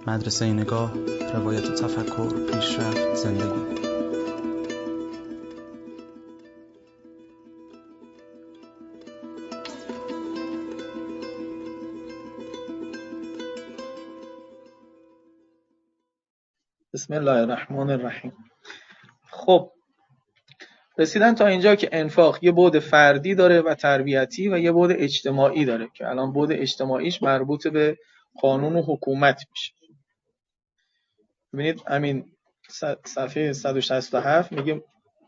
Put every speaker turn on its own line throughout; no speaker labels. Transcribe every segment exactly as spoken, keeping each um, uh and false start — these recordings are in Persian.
مدرسه نگاه، روایت تفکر، پیشرفت، زندگی.
بسم الله الرحمن الرحیم. خب رسیدن تا اینجا که انفاق یه بعد فردی داره و تربیتی و یه بعد اجتماعی داره که الان بعد اجتماعیش مربوط به قانون و حکومت میشه. ببینید همین صفحه صد و شصت و هفت میگه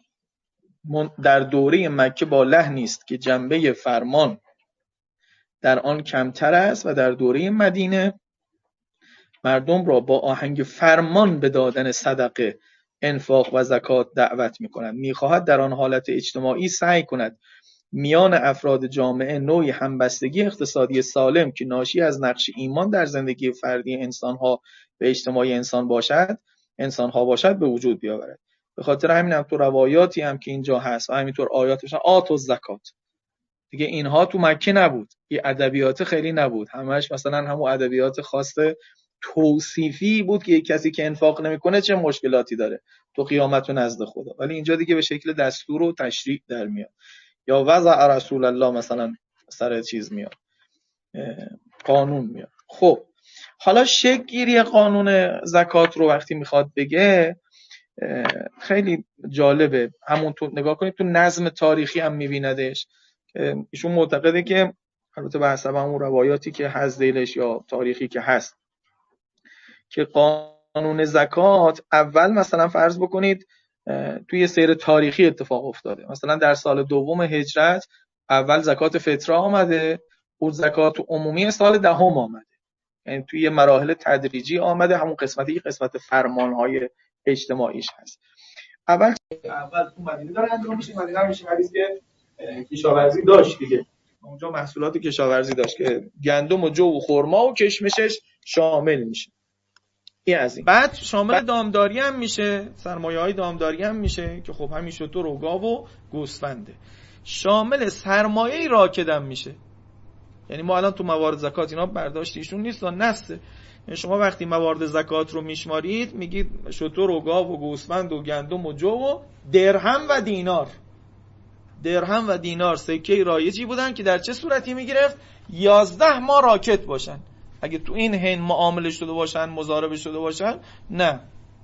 در دوره مکه با لحنی است که جنبه فرمان در آن کمتر است و در دوره مدینه مردم را با آهنگ فرمان به دادن صدقه، انفاق و زکات دعوت می‌کند. می‌خواهد در آن حالت اجتماعی سعی کند میان افراد جامعه نوعی همبستگی اقتصادی سالم که ناشی از نقش ایمان در زندگی فردی انسان‌ها و اجتماعی انسان باشد، انسان‌ها باشد به وجود بیاورد. به خاطر همین هم تو روایاتی هم که اینجا هست و همینطور آیاتش آت و زکات، دیگه اینها تو مکه نبود، این ادبیات خیلی نبود، همش مثلا همون ادبیات خاص توصیفی بود که یک کسی که انفاق نمیکنه چه مشکلاتی داره تو قیامت و نزد خدا. ولی اینجا دیگه به شکل دستور و تشریع در میاد، یا وضع رسول الله مثلا سر چیز میاد، قانون میاد. خب حالا شکل گیری قانون زکات رو وقتی میخواد بگه خیلی جالبه. همون تو نگاه کنید تو نظم تاریخی هم میبیندش. ایشون معتقده که البته به حسب همون روایاتی که هست دیلش یا تاریخی که هست که قانون زکات اول مثلا فرض بکنید توی سیر تاریخی اتفاق افتاده. مثلا در سال دوم هجرت اول زکات فطره آمده، اون زکات عمومی سال دهم آمده، یعنی توی مراحل تدریجی آمده. همون قسمتی که قسمت فرمانهای اجتماعیش هست. اول اول تو مدینه داره انجام میشه. مدینه میشه حدیث که کشاورزی داشت دیگه، اونجا محصولات کشاورزی داشت که گندم و جو و خرما و کشمشش شامل میشه. این از این. بعد شامل دامداری هم میشه، سرمایه‌های دامداری هم میشه که خب همین شتر و گاو و گوسفنده. شامل سرمایه راکد هم میشه. یعنی ما الان تو موارد زکات اینا برداشت ایشون نیست و نسته. یعنی شما وقتی موارد زکات رو میشمارید میگید شتر و گاو و گوسفند و گندم و جو و درهم و دینار. درهم و دینار سکه رایجی بودن که در چه صورتی میگرفت؟ یازده ماه راکد باشن. اگه تو این حین معامله شده باشن، مضاربه شده باشن، نه،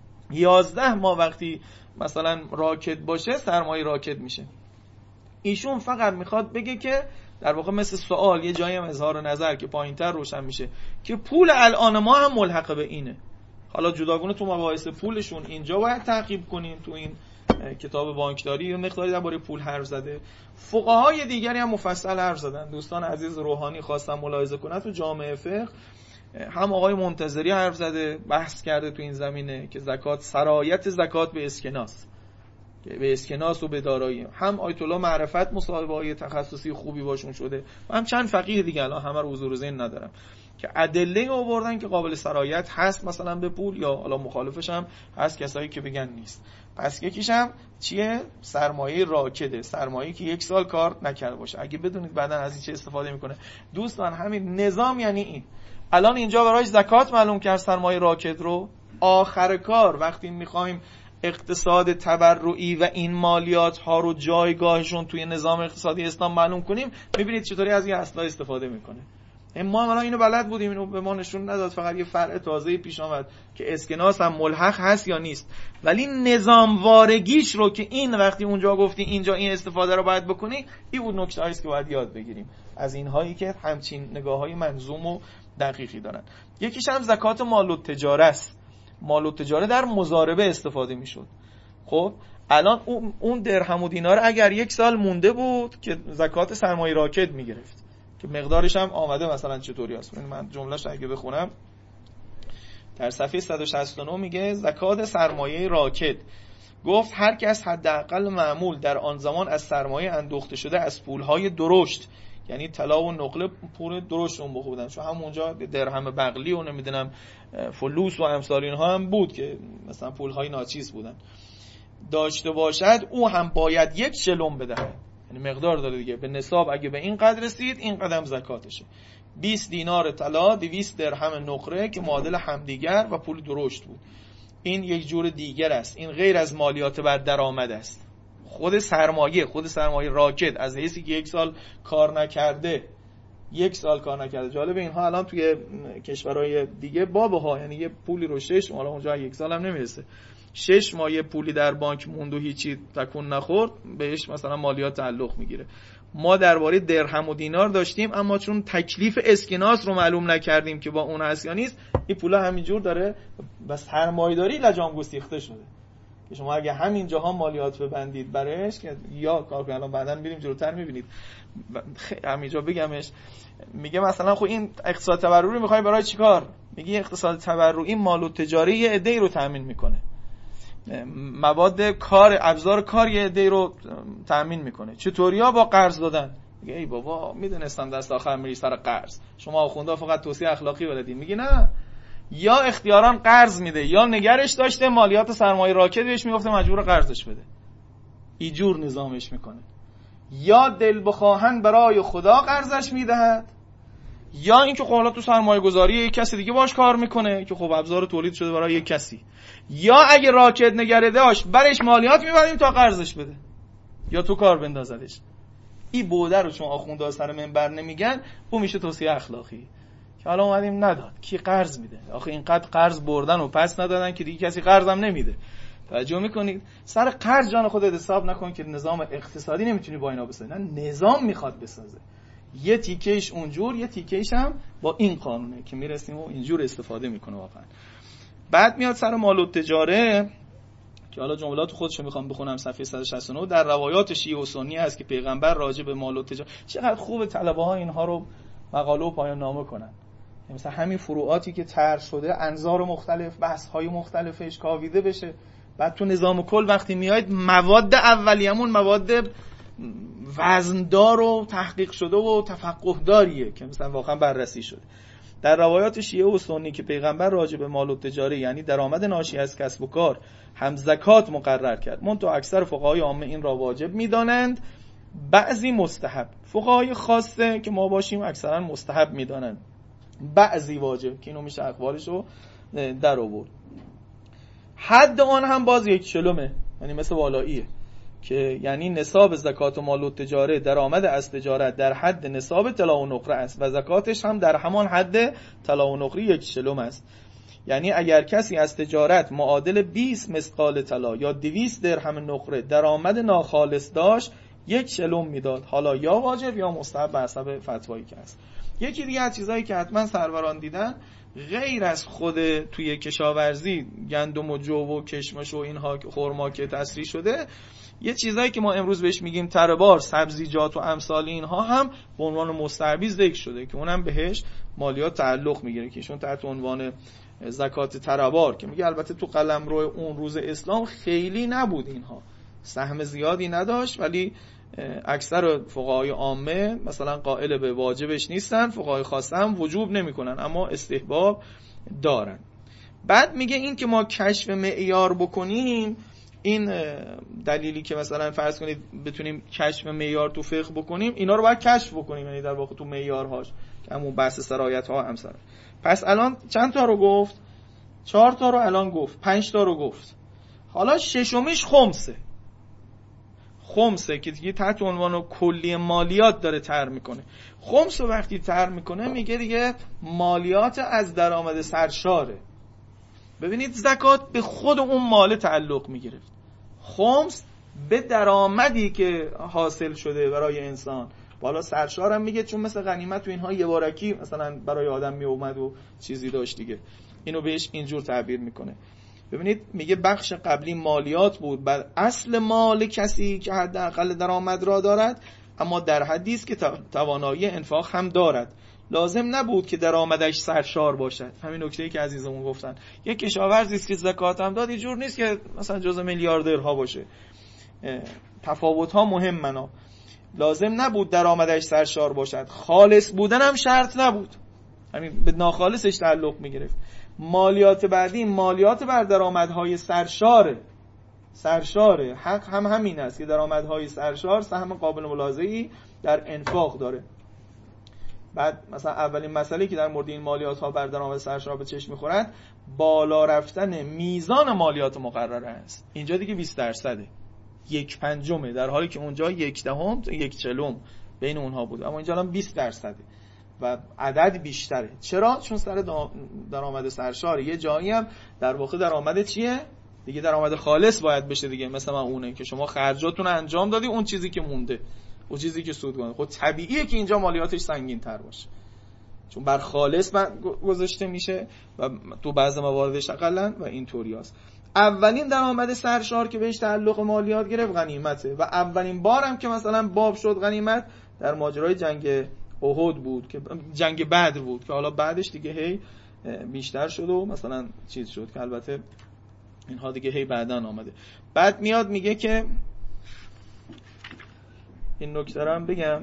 یازده ماه وقتی مثلا راکد باشه سرمایه راکد میشه. ایشون فقط میخواد بگه که در واقع مثل سوال یه جایی هم اظهار نظر که پایینتر روشن میشه که پول الان ما هم ملحق به اینه. حالا جداگونه تو مباحث پولشون اینجا باید تعقیب کنین. تو این کتاب بانکداری یه مقداری درباره پول حرف زده، فقهای دیگری هم مفصل حرف زدن. دوستان عزیز روحانی خواستم ملاحظه کنن تو جامعه فقه، هم آقای منتظری حرف زده، بحث کرده تو این زمینه که زکات سرایت زکات به اسکناس، به اسکناس و به دارایی. هم آیت الله معرفت مصاحبه‌های تخصصی خوبی باشون شده و هم چند فقیه دیگه الان همه رو حضور ذهن ندارم که ادله آوردن که قابل سرایت هست مثلا به پول، یا حالا مخالفش هم هست کسایی که بگن نیست. پس یکیش هم چیه؟ سرمایه راکده، سرمایه‌ای که یک سال کار نکرده باشه. اگه بدونید بعدن از این چه استفاده میکنه دوستان، همین نظام یعنی این. الان اینجا برای زکات معلوم کرد سرمایه راکد رو. آخر کار وقتی میخوایم اقتصاد تبرعی و این مالیات ها رو جایگاهشون توی نظام اقتصادی اسلام معلوم کنیم، میبینید چطوری از این اصلا استفاده میکنه. ما الان اینو بلد بودیم، اینو به ما نشون نداد، فقط یه فرع تازه پیش آمد که اسکناس هم ملحق هست یا نیست. ولی نظام وارگیش رو که این وقتی اونجا گفتی اینجا این استفاده رو باید بکنی، این بود نکته‌ای است که باید یاد بگیریم از اینهایی که همچین نگاه‌های منظوم و دقیقی دارن. یکیش هم زکات مال و تجاره است. مال و تجاره در مضاربه استفاده میشد. خب الان اون درهم و دینار اگر یک سال مونده بود که زکات سرمایه راکد میگرفت که مقدارش هم آمده مثلا چطوری است. من جملهش اگه بخونم در صفحه صد و شصت و نه میگه زکات سرمایه راکد. گفت هر کس حداقل معمول در آن زمان از سرمایه اندوخته شده از پولهای درشت، یعنی طلا و نقره پول درشت اون بخودن، چون همونجا درهم بغلی و نمیدونم فلوس و امثال اینها هم بود که مثلا پولهای ناچیز بودن، داشته باشد او هم باید یک شلم بدهد. یعنی مقدار داره دیگه. به نصاب اگه به این قدر رسید این قدم زکاتشه. بیست دینار طلا، دویست درهم نقره که معادل همدیگر و پول درشت بود. این یک جور دیگر است. این غیر از مالیات بر درآمد است. خود سرمایه، خود سرمایه راکد از حیثی که یک سال کار نکرده، یک سال کار نکرده. جالب اینها الان توی کشورهای دیگه بابه ها، یعنی یه پولی رو شش ماه، اونجا یک سال هم نمیرسه، شش ماه یه پولی در بانک موند و هیچی تکون نخورد، بهش مثلا مالیات تعلق میگیره. ما درباره درهم و دینار داشتیم، اما چون تکلیف اسکناس رو معلوم نکردیم که با اون هست یا نیست، این پولا همینجور داره و سرمایه‌داری لجام گسیخته شده که شما اگه همین جاها مالیات ببندید برایش که یا کار کنید، الان بعداً میریم جلوتر میبینید همینجا بگمش. میگه مثلا خب این اقتصاد تبرعی میخوای برای چیکار؟ میگه اقتصاد تبرعی مال و تجاری یه عده‌ای رو تامین میکنه، مواد کار، ابزار کار یه عده‌ای رو تامین میکنه. چطوریا؟ با قرض دادن. میگه ای بابا میدونستم دست آخر میری سر قرض، شما آخوندا فقط توصیه اخلاقی بلدین. میگه نه، یا اختیاراً قرض میده یا نگرش داشته مالیات سرمایه راکد بهش میگفته مجبور قرضش بده، اینجور نظامش میکنه. یا دل بخواهن برای خدا قرضش میدهد، یا اینکه خب حالا تو سرمایه گذاری یک کسی دیگه باش کار میکنه که خب ابزار تولید شده برای یک کسی، یا اگه راکد نگره داشت برش مالیات میبریم تا قرضش بده یا تو کار بندازدش. این بوده رو چون آخونده سر منبر نمیگن، اون میشه توصیه اخلاقی که حالا اومدیم نداد. کی قرض میده؟ آخه اینقدر قرض بردن و پس ندادن که دیگه کسی قرض هم نمیده. توجه میکنید؟ سر قرض جان خودت حساب نکن که نظام اقتصادی نمیتونی با اینا بسازی. نه، نظام میخواد بسازه. یه تیکهش اونجور، یه تیکهش هم با این قانونه که میرسیم و اینجور استفاده میکنه واقعا. بعد میاد سر مال و تجاره که حالا جملات خودشو میخوام بخونم. صفحه صد و شصت و نه در روایات شیعه و سنی هست که پیغمبر راجع به مال و تجاره، چقدر خوبه طلبه ها اینها رو مقاله و پایان نامه کنن. مثلا همین فروعاتی که طرح شده، انظار مختلف، بحث های مختلفش کاویده بشه. بعد تو نظام کل وقتی میاید مواد اولیه‌مون مواد وزندار و تحقیق شده و تفقه داریه که مثلا واقعا بررسی شده. در روایات شیعه و سنی که پیغمبر راجع به مال و تجاره یعنی درآمد ناشی از کسب و کار هم زکات مقرر کرد. منتها اکثر فقهای عامه این را واجب میدانند، بعضی مستحب. فقهای خاصه که ما باشیم اکثرا مستحب میدانند، بعضی واجب که اینو میشه اقوالشو در آورد. حد آن هم باز یک چلمه، یعنی مثل والاییه که یعنی نصاب زکات و مال و تجاره درآمد از تجارت در حد نصاب طلا و نقره است و زکاتش هم در همان حد طلا و نقره یک چلم است. یعنی اگر کسی از تجارت معادل بیست مثقال طلا یا دویست درهم نقره درآمد ناخالص داشت، یک چلم میداد، حالا یا واجب یا مستحب به حسب فتوایی که هست. یکی دیگه از چیزایی که حتما سروران دیدن، غیر از خود توی کشاورزی گندم و جو و کشمش و اینها خرما که تصریح شده، یه چیزایی که ما امروز بهش میگیم تره‌بار، سبزیجات و امثال اینها هم به عنوان مستحبی ذکر شده که اونم بهش مالیات تعلق میگیره که ایشون تحت عنوان زکات تره‌بار که میگه البته تو قلمرو اون روز اسلام خیلی نبود، اینها سهم زیادی نداشت، ولی اکثر فقهای عامه مثلا قائل به واجبش نیستن، فقهای خاصه هم وجوب نمیکنن اما استحباب دارن. بعد میگه این که ما کشف معیار بکنیم، این دلیلی که مثلا فرض کنید بتونیم کشف معیار تو فقه بکنیم، اینا رو باید کشف بکنیم، یعنی در واقع تو معیارهاش که همون بحث سرایت ها هم سر. پس الان چند تا رو گفت؟ چهار تا رو الان گفت، پنج تا رو گفت. حالا ششمیش خمسه. خمسه که دیگه تحت عنوان کلی مالیات داره طرح میکنه. خمس رو وقتی طرح میکنه میگه دیگه مالیات از درآمد سرشاره. ببینید زکات به خود اون مال تعلق میگرفت، خمس به درآمدی که حاصل شده برای انسان. بالا سرشار هم میگه چون مثل غنیمت تو اینها یه بارکی مثلا برای آدم می اومد و چیزی داشت دیگه، اینو بهش اینجور تعبیر میکنه. ببینید میگه بخش قبلی مالیات بود بر اصل مال کسی که حداقل درآمد را دارد، اما در حدی است که توانایی انفاق هم دارد. لازم نبود که درآمدش سرشار باشد. همین نکته‌ای که عزیزمون گفتن، یک کشاورزی است که زکات هم داد، اینجور نیست که مثلا جزء میلیاردرها باشه. تفاوت‌ها مهمه. لازم نبود درآمدش سرشار باشد، خالص بودن هم شرط نبود، همین به ناخالصش تعلق می‌گرفت. مالیات بعدی مالیات بر درآمدهای سرشاره، سرشار حق هم همین است که درآمدهای سرشار سهم قابل ملاحظه‌ای در انفاق داره. بعد مثلا اولین مسئله که در مورد این مالیات ها بر درآمد سرشار به چشم می‌خورد بالا رفتن میزان مالیات مقرره است. اینجا دیگه بیست درصده، یک پنجمه، در حالی که اونجا یک دهم تا یک چلم بین اونها بود، اما اینجا الان بیست درصده و عدد بیشتره. چرا؟ چون سر درآمد سرشار یه جایی هم در واقع درآمد چیه؟ دیگه درآمد خالص باید بشه دیگه، مثلا اونه که شما خرجاتون انجام دادی، اون چیزی که مونده، اون چیزی که سود کنه، خب طبیعیه که اینجا مالیاتش سنگین تر باشه، چون بر خالص گذاشته میشه و تو بعضی مواردش اقلن و این طوریاست. اولین درآمد سرشار که بهش تعلق مالیات گرفت غنیمته و اولین بارم که مثلا باب شد غنیمت در ماجرای جنگ احد بود که جنگ بدر بود که حالا بعدش دیگه هی بیشتر شد و مثلا چیز شد که البته اینها دیگه هی بعدن آمده. بعد میاد میگه که این نکته رو هم بگم،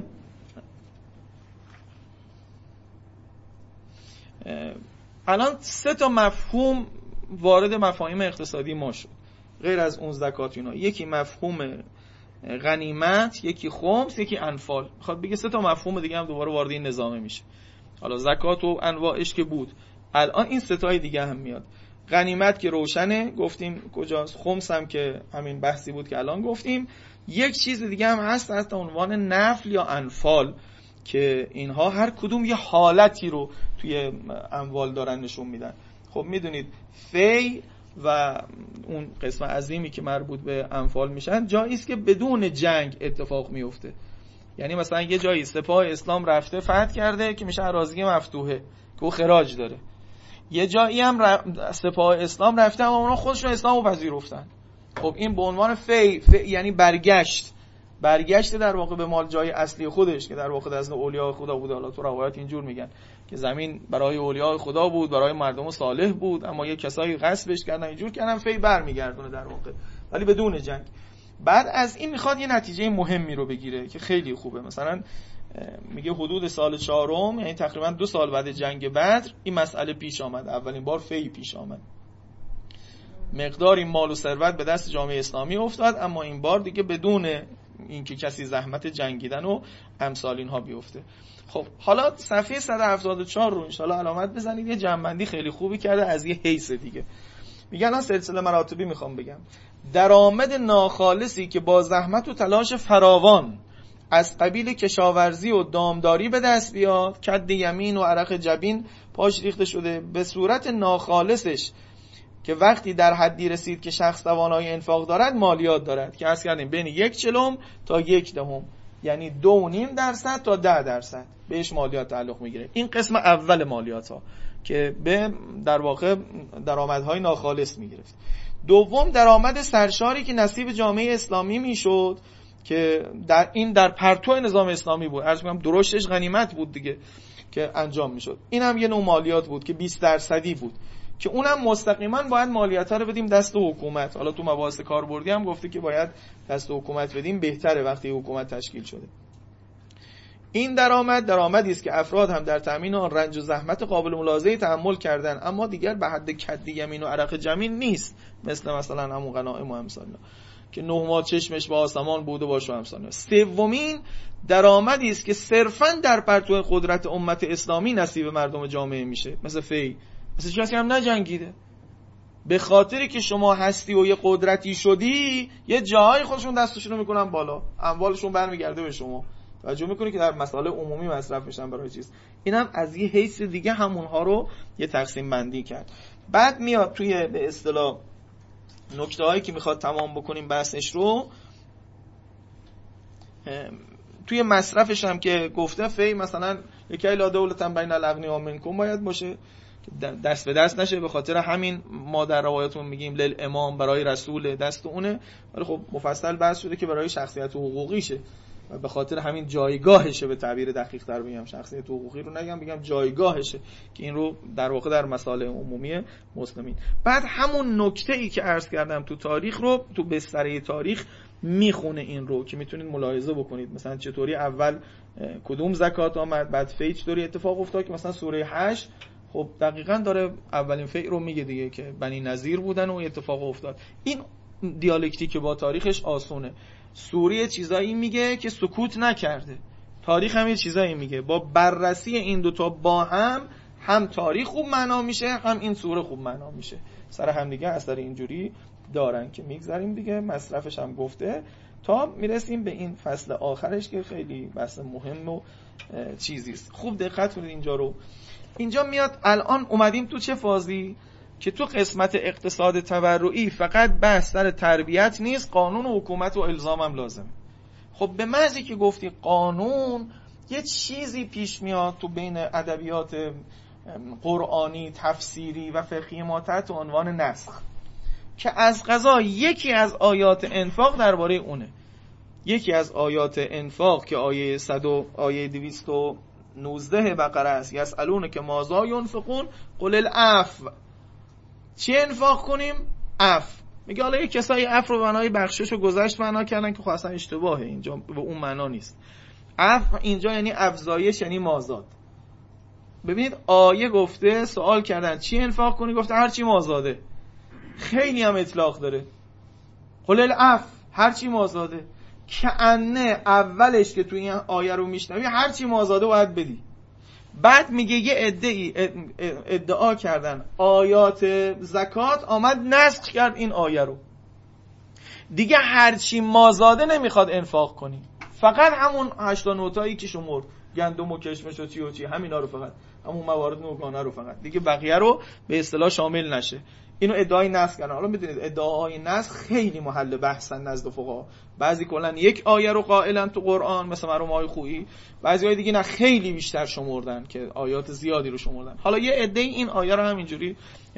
الان سه تا مفهوم وارد مفاهیم اقتصادی ما شد غیر از اون زکات اینا. یکی مفهوم غنیمت، یکی خمس، یکی انفال. میخواد بگه سه تا مفهوم دیگه هم دوباره وارد این نظامه میشه. حالا زکات و انواعش که بود، الان این سه تای دیگه هم میاد. غنیمت که روشنه گفتیم کجاست، خمس هم که همین بحثی بود که الان گفتیم. یک چیز دیگه هم هست تحت عنوان نفل یا انفال که اینها هر کدوم یه حالتی رو توی اموال دارن نشون میدن. خب میدونید فی و اون قسم عظیمی که مربوط به انفال میشن جایی است که بدون جنگ اتفاق میفته. یعنی مثلا یه جایی سپاه اسلام رفته فتح کرده که میشه اراضی مفتوحه که او خراج داره. یه جایی هم ر... سپاه اسلام رفته اما اونا خودشون اسلامو پذیرفتن. خب این به عنوان فی, فی یعنی برگشت برگشت در واقع به مال جای اصلی خودش که در واقع دست اولیاء خدا بود. حالا تو روایت اینجور میگن که زمین برای اولیاء خدا بود، برای مردم صالح بود، اما یه کسایی غصبش کردن اینجور کردن، فی برمیگردونه در واقع ولی بدون جنگ. بعد از این میخواد یه نتیجه مهمی رو بگیره که خیلی خوبه. مثلا میگه حدود سال چهارم، یعنی تقریبا دو سال بعد جنگ بدر، این مسئله پیش آمد. اولین بار فی پیش آمد، مقدار این مال و ثروت به دست جامعه اسلامی افتاد، اما این بار دیگه بدون اینکه کسی زحمت جنگیدن و امثال اینها بیفته. خب حالا صفحه صد و هفتاد و چهار رو ان شاء الله علامت بزنید. یه جمع‌بندی خیلی خوبی کرده از یه حیث دیگه. میگن الان سلسله مراتبی میخوام بگم. درآمد ناخالصی که با زحمت و تلاش فراوان از قبیل کشاورزی و دامداری به دست بیاد، کد یمین و عرق جبین پاش ریخته شده، به صورت ناخالصش که وقتی در حدی رسید که شخص توانایی انفاق دارد مالیات دارد که عرض کردیم بین یک چلم تا یک دهم، یعنی دو و نیم درصد تا ده درصد بهش مالیات تعلق میگیره. این قسم اول مالیات ها که به در واقع درآمدهای ناخالص میگرفت. دوم درآمد سرشاری که نصیب جامعه اسلامی میشد که در این در پرتو نظام اسلامی بود. عرض می‌کنم درشتش غنیمت بود دیگه که انجام میشد. این هم یه نوع مالیات بود که بیست درصدی بود که اونم مستقیما باید مالیات رو بدیم دست حکومت. حالا تو مباحث کاربردی هم گفته که باید دست حکومت بدیم، بهتره وقتی حکومت تشکیل شده. این درآمد درآمدی است که افراد هم در تامین آن رنج و زحمت قابل ملاحظه‌ای تحمل کردن، اما دیگر به حد کد یمین و عرق جمین نیست، مثل مثلا همون غنایم و امثال که نه ماه چشمش به آسمان بود و باشه و امثال. سومین درآمدی است که صرفاً در پرتو قدرت امت اسلامی نصیب مردم جامعه میشه، مثل فی، مثل کسی هم نجنگیده، به خاطری که شما هستی و یه قدرتی شدی یه جایی خودشون دستشون رو میکنن بالا، اموالشون برمیگرده به شما. توجه میکنی که در مسائل عمومی مصرف میشن برای چیز. اینم از یه حیث دیگه همونها رو یه تقسیم بندی کرد. بعد میاد توی به اصطلاح نکته هایی که میخواد تمام بکنیم بحثش رو، توی مصرفش هم که گفته فی مثلا یکی لا دولتا بین الاغنیاء منکم باید باشه، دست به دست نشه. به خاطر همین ما در روایتون میگیم لیل امام، برای رسول دست اونه، ولی خب مفصل بحث شده که برای شخصیت حقوقیشه و به خاطر همین جایگاهشه. به تعبیر دقیق تر بگم شخصیت حقوقی رو نگم، بگم جایگاهشه که این رو در واقع در مسائل عمومی مسلمین. بعد همون نکته ای که عرض کردم تو تاریخ رو تو بستره تاریخ میخونه این رو که میتونید ملاحظه بکنید. مثلا چطوری اول کدوم زکات آمد، بعد فی چطوری اتفاق افتاد که مثلا سوره هشت خب دقیقاً داره اولین فی رو میگه دیگه که بنی نذیر بودن و اتفاق افتاد. این دیالکتیک با تاریخش آسونه. سوری چیزایی میگه که سکوت نکرده، تاریخ هم یه چیزایی میگه. با بررسی این دوتا با هم هم تاریخ خوب معنا میشه، هم این سوره خوب معنا میشه. سر هم دیگه اثر اینجوری دارن که میگذاریم دیگه، مصرفش هم گفته تا میرسیم به این فصل آخرش که خیلی بحث مهم و چیزیست. خوب دقت کنید اینجا رو. اینجا میاد الان اومدیم تو چه فازی که تو قسمت اقتصاد تبرعی فقط بحث سر تربیت نیست، قانون و حکومت و الزام هم لازمه. خب به محضی که گفتی قانون، یه چیزی پیش میاد تو بین ادبیات قرآنی، تفسیری و فقهی ما تحت عنوان نسخ، که از قضا یکی از آیات انفاق درباره اونه. یکی از آیات انفاق که آیه صد و آیه دویست و نوزده بقره است، یسالون که ماذا ینفقون قل العفو. چی انفاق کنیم؟ عفو. میگه حالا یه کسایی عفو رو معنای بخشش و گذشت معنا کردن که خب اصلا اشتباهه، اینجا به اون معنا نیست. عفو اینجا یعنی افزایش، یعنی مازاد. ببینید آیه گفته، سوال کردن چی انفاق کنی، گفته هر چی مازاده. خیلی هم اطلاق داره. قل العفو، هر چی مازاده. کأنه اولش که تو این آیه رو میشنوی هر چی مازاده باید بدی. بعد میگه یه عده‌ای ادعا کردن آیات زکات آمد نسخ کرد این آیه رو، دیگه هرچی مازاده نمیخواد انفاق کنی، فقط همون هشتا نوتایی که شمرد، گندم و کشمش و چی و چی، همینا رو فقط، همون موارد نوگانه رو فقط، دیگه بقیه رو به اصطلاح شامل نشه. اینو ادعای نسخ کردن. حالا میدونید ادعاهای نسخ خیلی محل بحثن نزد فقها. بعضی کلا یک آیه رو قائلن تو قرآن، مثل مرحوم آقای خویی، بعضی های دیگه نه خیلی بیشتر شمردن که آیات زیادی رو شمردن. حالا یه عده این آیه رو هم اینجوری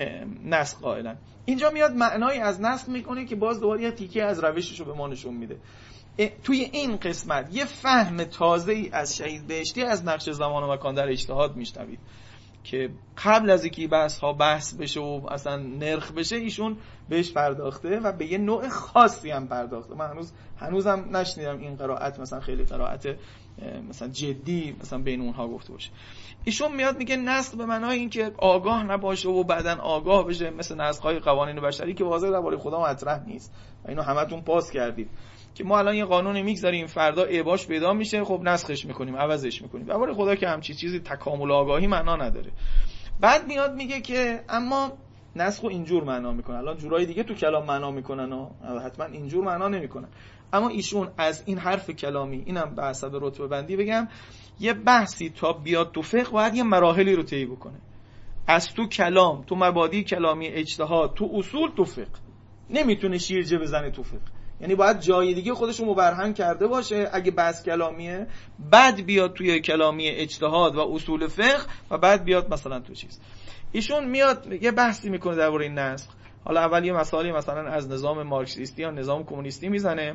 نسخ قائلن. اینجا میاد معنایی از نسخ میکنه که باز دوباره یه تیکه از روشش رو به ما نشون میده. توی این قسمت یه فهم تازه‌ای از شهید بهشتی از نقش زمان و مکان در اجتهاد میشنوید که قبل از اینکه بحث ها بحث بشه و اصلا نرخ بشه ایشون بهش پرداخته و به یه نوع خاصی هم پرداخته. من هنوز هنوزم نشنیدم این قرائت مثلا خیلی قرائت مثلا جدی مثلا بین اونها گفته باشه. ایشون میاد میگه نسخ به معنای این که آگاه نباشه و بعدن آگاه بشه، مثل نسخ‌های قوانین بشری که واضح درباره خدا مطرح نیست و اینو همتون پاس کردید که ما الان یه قانونی میگذاریم، فردا اعباش پیدا میشه، خب نسخش میکنیم، عوضش میکنیم. درباره خدا که همچی چیزی تکامل آگاهی معنا نداره. بعد میاد میگه که اما نسخو اینجور معنا میکنه. الان جورای دیگه تو کلام معنا میکنن و حتما اینجور معنا نمیکنن، اما ایشون از این حرف کلامی، اینم به حسب رتبه بندی بگم، یه بحثی تا بیاد تو فقه باید یه مراحلی رو طی بکنه. از تو کلام، تو مبادی کلامی، اجتهاد، تو اصول، تو فقه. نمیتونه شیرجه بزنه تو فقه، یعنی باید جای دیگه خودشو مبرهن کرده باشه اگه بحث کلامیه، بعد بیاد توی کلامی اجتهاد و اصول فقه و بعد بیاد مثلا تو چیز. ایشون میاد یه بحثی میکنه درباره این نسخ. حالا اول یه مسائلی مثلا از نظام مارکسیستی یا نظام کمونیستی میزنه.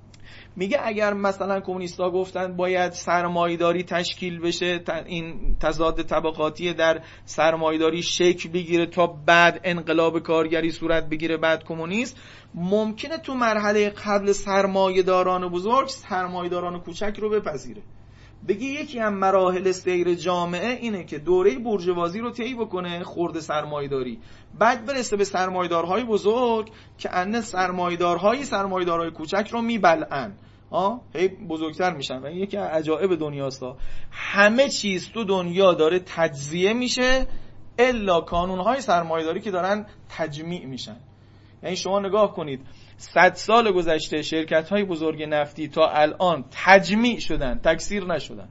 میگه اگر مثلا کمونیستا گفتن باید سرمایه‌داری تشکیل بشه، این تضاد طبقاتی در سرمایه‌داری شکل بگیره تا بعد انقلاب کارگری صورت بگیره، بعد کمونیست، ممکنه تو مرحله قبل سرمایه‌داران بزرگ سرمایه‌داران کوچک رو بپذیره. بگی یکی از مراحل سیر جامعه اینه که دوره بورژوازی رو طی بکنه، خرد سرمایه‌داری، بعد برسه به سرمایه‌دارهای بزرگ که ان سرمایه‌دارهای سرمایه‌دارهای کوچک رو میبلعن، ها هی بزرگتر میشن. و این یکی از عجایب دنیاست. همه چیز تو دنیا داره تجزیه میشه الا کانونهای سرمایه‌داری که دارن تجمیع میشن. یعنی شما نگاه کنید صد سال گذشته شرکت‌های بزرگ نفتی تا الان تجمیع شدن، تکثیر نشدن.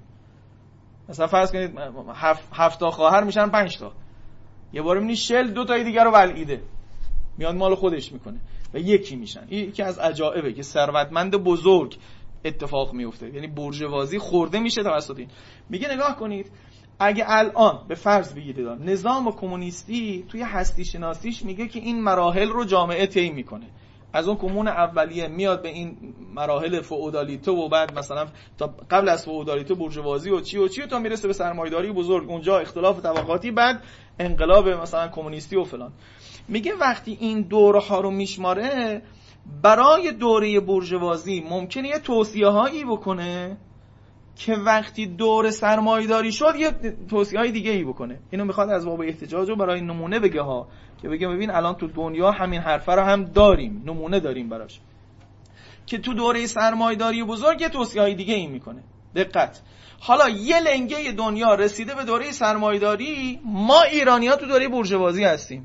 مثلا فرض کنید هفت, هفت تا خواهر میشن پنج تا، یه بار میبینی شل دو تای دیگر رو بلعیده میاد مال خودش میکنه و یکی میشن. این یکی از عجایبه که ثروتمند بزرگ اتفاق میفته، یعنی بورژوازی خورده میشه توسط این. میگه نگاه کنید اگه الان به فرض بگیرید نظام کمونیستی توی هستی شناسیش میگه که این مراحل رو جامعه طی میکنه، از اون کمون اولیه میاد به این مراحل فئودالیته و بعد مثلا تا قبل از فئودالیته بورژوازی و چی و چی تا میرسه به سرمایه‌داری بزرگ، اونجا اختلاف طبقاتی، بعد انقلاب مثلا کمونیستی و فلان. میگه وقتی این دوره ها رو میشماره برای دوره بورژوازی ممکنه یه توصیه هایی بکنه که وقتی دور سرمایه‌داری شد یه توصیه‌های دیگه ای بکنه. اینو میخواد از باب احتجاج رو برای نمونه بگه ها، که بگه ببین الان تو دنیا همین حرفه رو هم داریم، نمونه داریم براش، که تو دوره سرمایه‌داری بزرگ یه توصیه‌های دیگه ای میکنه. دقت. حالا یه لنگه دنیا رسیده به دوره سرمایه‌داری، ما ایرانی‌ها تو دوره بورژوازی هستیم.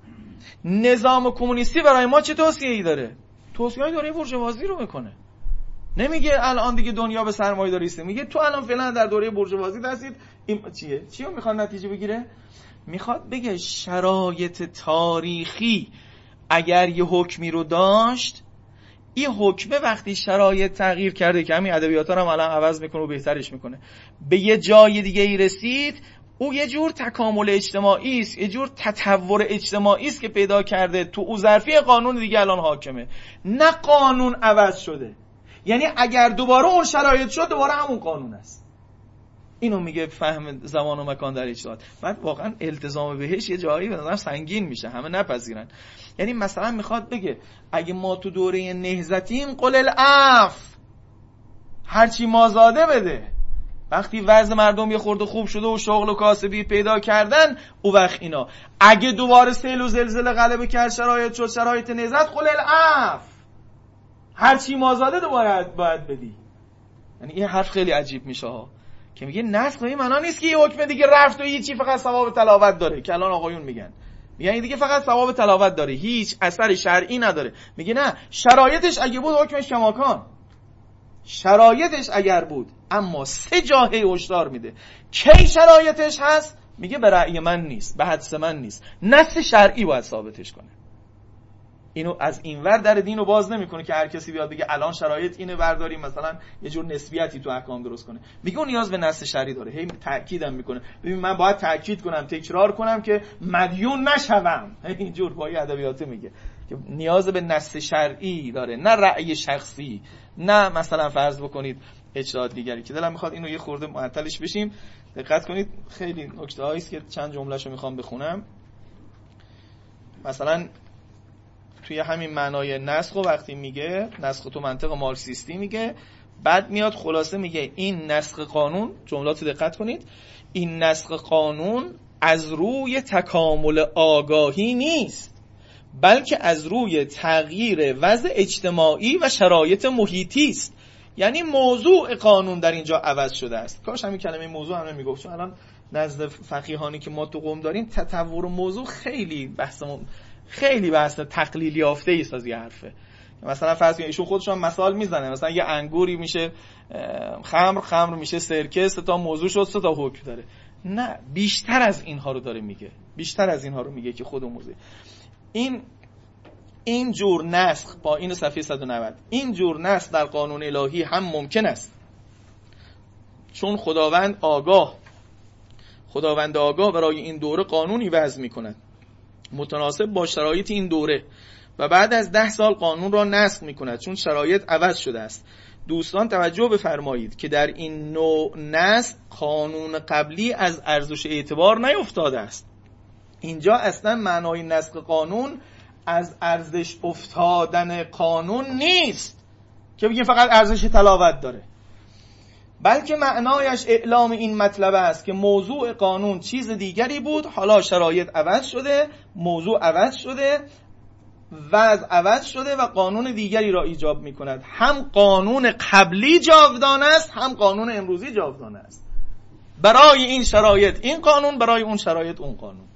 نظام کمونیستی برای ما چه توصیه‌ای داره؟ توصیه‌های دوره بورژوازی رو میکنه. نمیگه الان دیگه دنیا به سرمایه‌داری است، میگه تو الان فعلا در دوره بورژوازی هستید. این چیه؟ چیو میخواد نتیجه بگیره؟ میخواد بگه شرایط تاریخی اگر یه حکمی رو داشت، این حکمه وقتی شرایط تغییر کرده، که همین ادبیات‌ها رو هم الان عوض میکنه و بهترش میکنه، به یه جای دیگه ای رسید، او یه جور تکامل اجتماعی است، یه جور تطور اجتماعی است که پیدا کرده، تو او ظرفی قانون دیگه الان حاکمه، نه قانون عوض شده. یعنی اگر دوباره اون شرایط شد، دوباره همون قانون است. اینو میگه فهم زمان و مکان در اجتهاد. بعد واقعا التزام بهش یه جایی به نظر سنگین میشه، همه نپذیرن. یعنی مثلا میخواد بگه اگه ما تو دوره نهضتیم، قل العفو، هرچی مازاده بده. وقتی وضع مردم یه خورده خوب شده و شغل و کاسبی پیدا کردن، او وقت اینا. اگه دوباره سیل و زلزله غلبه کرد، شرایط شد شرایط نهضت، قل العفو، هرچی مازاده دو باید باید بدی. یعنی این حرف خیلی عجیب میشه ها، که میگه نسخ این معنا نیست که یه حکم دیگه رفت و یه چی فقط ثواب تلاوت داره، که الان آقایون میگن میگن این دیگه فقط ثواب تلاوت داره، هیچ اثر شرعی نداره. میگه نه، شرایطش اگه بود حکمش کماکان، شرایطش اگر بود. اما سه جاهی هشدار میده. کی شرایطش هست؟ میگه به رأی من نیست، به حدس من نیست، نص شرعی باید ثابتش کنه. اینو از اینور در دین رو باز نمیکنه که هر کسی بیاد بگه الان شرایط اینه، برداریم مثلا یه جور نسبیتی تو احکام درست کنه. میگه اون نیاز به نص شرعی داره. هی تاکیدم میکنه، ببین من باید تاکید کنم، تکرار کنم که مدیون نشوم. اینجور با ادبیات میگه که نیاز به نص شرعی داره، نه رأی شخصی، نه مثلا فرض بکنید اجتهاد دیگری. که دلم میخواد اینو یه خورده معطلش بشیم. دقت کنید، خیلی نکته‌هایی است که چند جمله‌شو میخوام بخونم. مثلا توی همین معنای نسخ، وقتی میگه نسخ تو منطق مارکسیستی میگه، بعد میاد خلاصه میگه این نسخ قانون، جملات دقت کنید، این نسخ قانون از روی تکامل آگاهی نیست، بلکه از روی تغییر وضع اجتماعی و شرایط محیطی است. یعنی موضوع قانون در اینجا عوض شده است. کاش همین کلمه موضوع همه میگفت، چون الان نزد فقیهانی که ما تو قم داریم تطور موضوع خیلی بحثمون خیلی بحث تقلیل یافته ایست از یه حرفه. مثلا فرض کنید ایشون خودشون مثال میزنه، مثلا یه انگوری میشه خمر، خمر میشه سرکه، سه تا موضوع شد، سه تا حکم داره. نه، بیشتر از اینها رو داره میگه، بیشتر از اینها رو میگه که خود موضوع. این این جور نسخ با این صفحه صد و نود، این جور نسخ در قانون الهی هم ممکن است، چون خداوند آگاه خداوند آگاه برای این دوره قانونی وضع میکند متناسب با شرایط این دوره و بعد از ده سال قانون را نسخ میکند چون شرایط عوض شده است. دوستان توجه بفرمایید که در این نوع نسخ قانون قبلی از ارزش اعتبار نیفتاده است. اینجا اصلا معنای نسخ قانون از ارزش افتادن قانون نیست که بگیم فقط ارزش تلاوت داره، بلکه معنایش اعلام این مطلب است که موضوع قانون چیز دیگری بود، حالا شرایط عوض شده، موضوع عوض شده، وضع عوض شده و قانون دیگری را ایجاب می کند. هم قانون قبلی جاودانه است، هم قانون امروزی جاودانه است. برای این شرایط این قانون، برای اون شرایط اون قانون.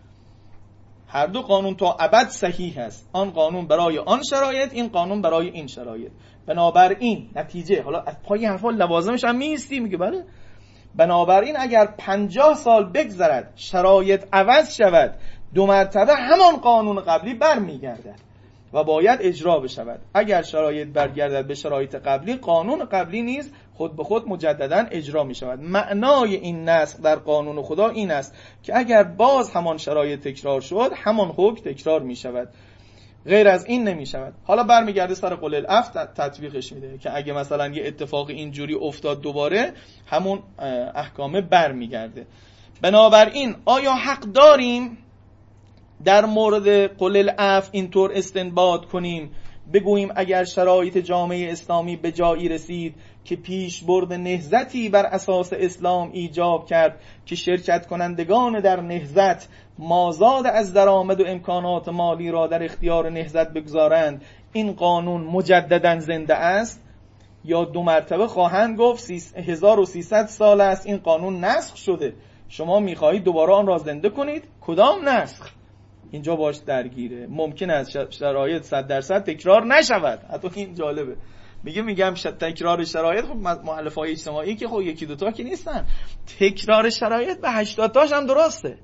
هر دو قانون تا ابد صحیح است. آن قانون برای آن شرایط، این قانون برای این شرایط. بنابراین نتیجه، حالا از پای حرفا لوازمش هم میستی، میگه بله، بنابراین اگر پنجاه سال بگذرد شرایط عوض شود، دو مرتبه همان قانون قبلی برمیگردد و باید اجرا بشود. اگر شرایط برگردد به شرایط قبلی، قانون قبلی نیز خود به خود مجددا اجرا می شود. معنای این نسخ در قانون خدا این است که اگر باز همان شرایط تکرار شد، همان حکم تکرار می شود، غیر از این نمی شود. حالا برمیگرده سر قول العفو تطبیقش میده که اگه مثلا یه اتفاق اینجوری افتاد دوباره همون احکامه برمیگرده. بنابراین آیا حق داریم در مورد قول العفو اینطور استنباط کنیم بگوییم اگر شرایط جامعه اسلامی به جایی رسید که پیش برد نهضتی بر اساس اسلام ایجاب کرد که شرکت کنندگان در نهضت مازاد از درآمد و امکانات مالی را در اختیار نهضت بگذارند، این قانون مجددا زنده است. یا دو مرتبه خواهند گفت هزار و سیصد سال است این قانون نسخ شده، شما میخواهید دوباره آن را زنده کنید؟ کدام نسخ؟ اینجا باش درگیره. ممکن است شرایط صد درصد تکرار نشود. حتی این جالبه، میگه میگم تکرار شرایط، خب مؤلفه‌های اجتماعی که خب یکی دوتا که نیستن، تکرار شرایط به هشتاد تاش هم درسته.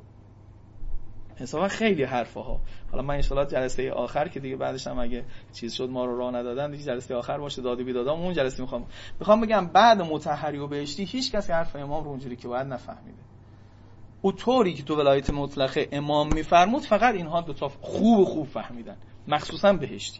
حسابا خیلی حرفه ها. حالا من ان شاءالله جلسه آخر که دیگه بعدش هم اگه چیز شد ما رو راه ندادن دیگه جلسه آخر باشه داد و بیدادام اون جلسه میخوام میخوام بگم بعد مطهری و بهشتی هیچ کسی حرف امام رو اونجوری که باید نفهمیده. او طوری که تو ولایت مطلقه امام میفرمود فقط اینها دو تا خوب خوب فهمیدن، مخصوصا بهشتی.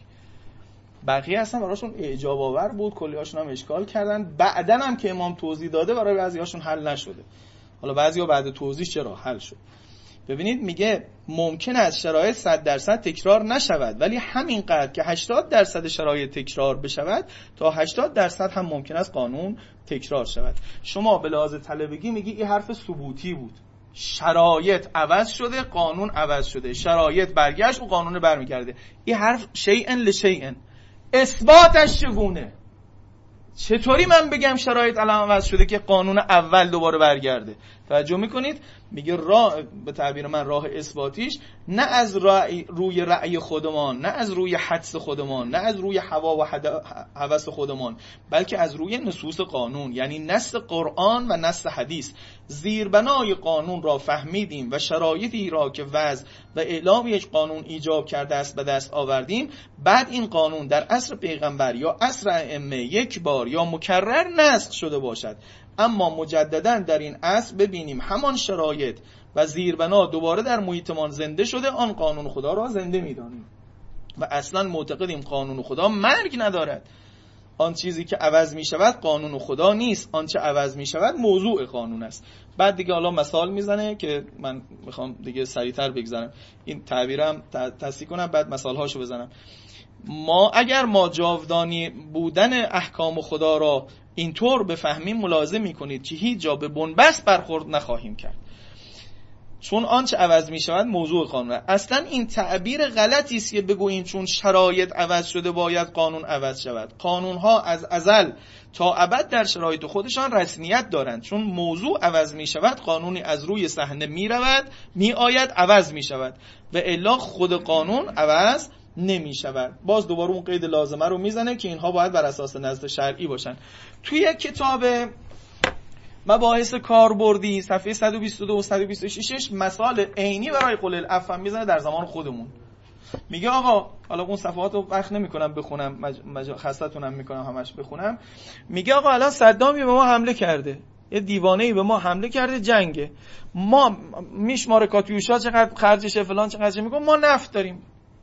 بقیه اصلا براشون اعجاب آور بود، کلیاشون هم اشکال کردن. بعدن هم که امام توضیح داده برای بعضیاشون حل نشده. حالا بعضیا بعد توضیح چرا حل شد. ببینید میگه ممکن است شرایط صد درصد تکرار نشود، ولی همینقدر که هشتاد درصد شرایط تکرار بشود تا هشتاد درصد هم ممکن است قانون تکرار شود. شما به لحاظ طلبگی میگی این حرف ثبوتی بود، شرایط عوض شده قانون عوض شده، شرایط برگشت و قانون برمیگرده. این حرف شیئن لشیئن، اثباتش چگونه؟ چطوری من بگم شرایط الان عوض شده که قانون اول دوباره برگرده؟ توجه میکنید؟ میگه راه، به تعبیر من راه اثباتیش نه از رأی روی رأی خودمان، نه از روی حدس خودمان، نه از روی هوا و هوس خودمان، بلکه از روی نصوص قانون، یعنی نص قرآن و نص حدیث. زیربنای قانون را فهمیدیم و شرایطی را که وضع و اعلام یک قانون ایجاب کرده است به دست آوردیم. بعد این قانون در عصر پیغمبر یا عصر ائمه یک بار یا مکرر نسخ شده باشد، اما مجددا در این عصر ببینیم همان شرایط و زیربنا دوباره در محیطمان زنده شده، آن قانون خدا را زنده می‌دانیم و اصلا معتقدیم قانون خدا مرگ ندارد. آن چیزی که عوض می شود قانون خدا نیست، آنچه عوض می شود موضوع قانون است. بعد دیگه حالا مثال میزنه که من میخوام دیگه سریعتر بگذارم این تعبیرم تصحیح کنم بعد مثال هاشو بزنم. ما اگر ما جاودانی بودن احکام خدا را اینطور بفهمیم ملاحظه میکنید که هیچ جا به بنبست برخورد نخواهیم کرد، چون آنچه عوض می شود موضوع قانونه. اصلا این تعبیر غلطی است که بگوییم چون شرایط عوض شده باید قانون عوض شود. قانون ها از ازل تا ابد در شرایط خودشان رسمیت دارند، چون موضوع عوض می شود قانونی از روی صحنه می رود می آید عوض می شود و الا خود قانون عوض نمی شود. باز دوباره اون قید لازمه رو میزنه که اینها باید بر اساس نظر شرعی باشن. توی یک کتاب مباحث کاربردی صفحه صد و بیست و دو و صد و بیست و شش مثال عینی برای قول العفو میزنه در زمان خودمون. میگه آقا، حالا اون صفحات رو وقت نمیکنم بخونم، مج... مج... خستتونم میکنم همش بخونم. میگه آقا الان صدامی به ما حمله کرده، یه دیوانه‌ای به ما حمله کرده، جنگه، ما میشماره کاتیوشا چقدر خرجشه فلان چقدر میگه، ما نفت داریم.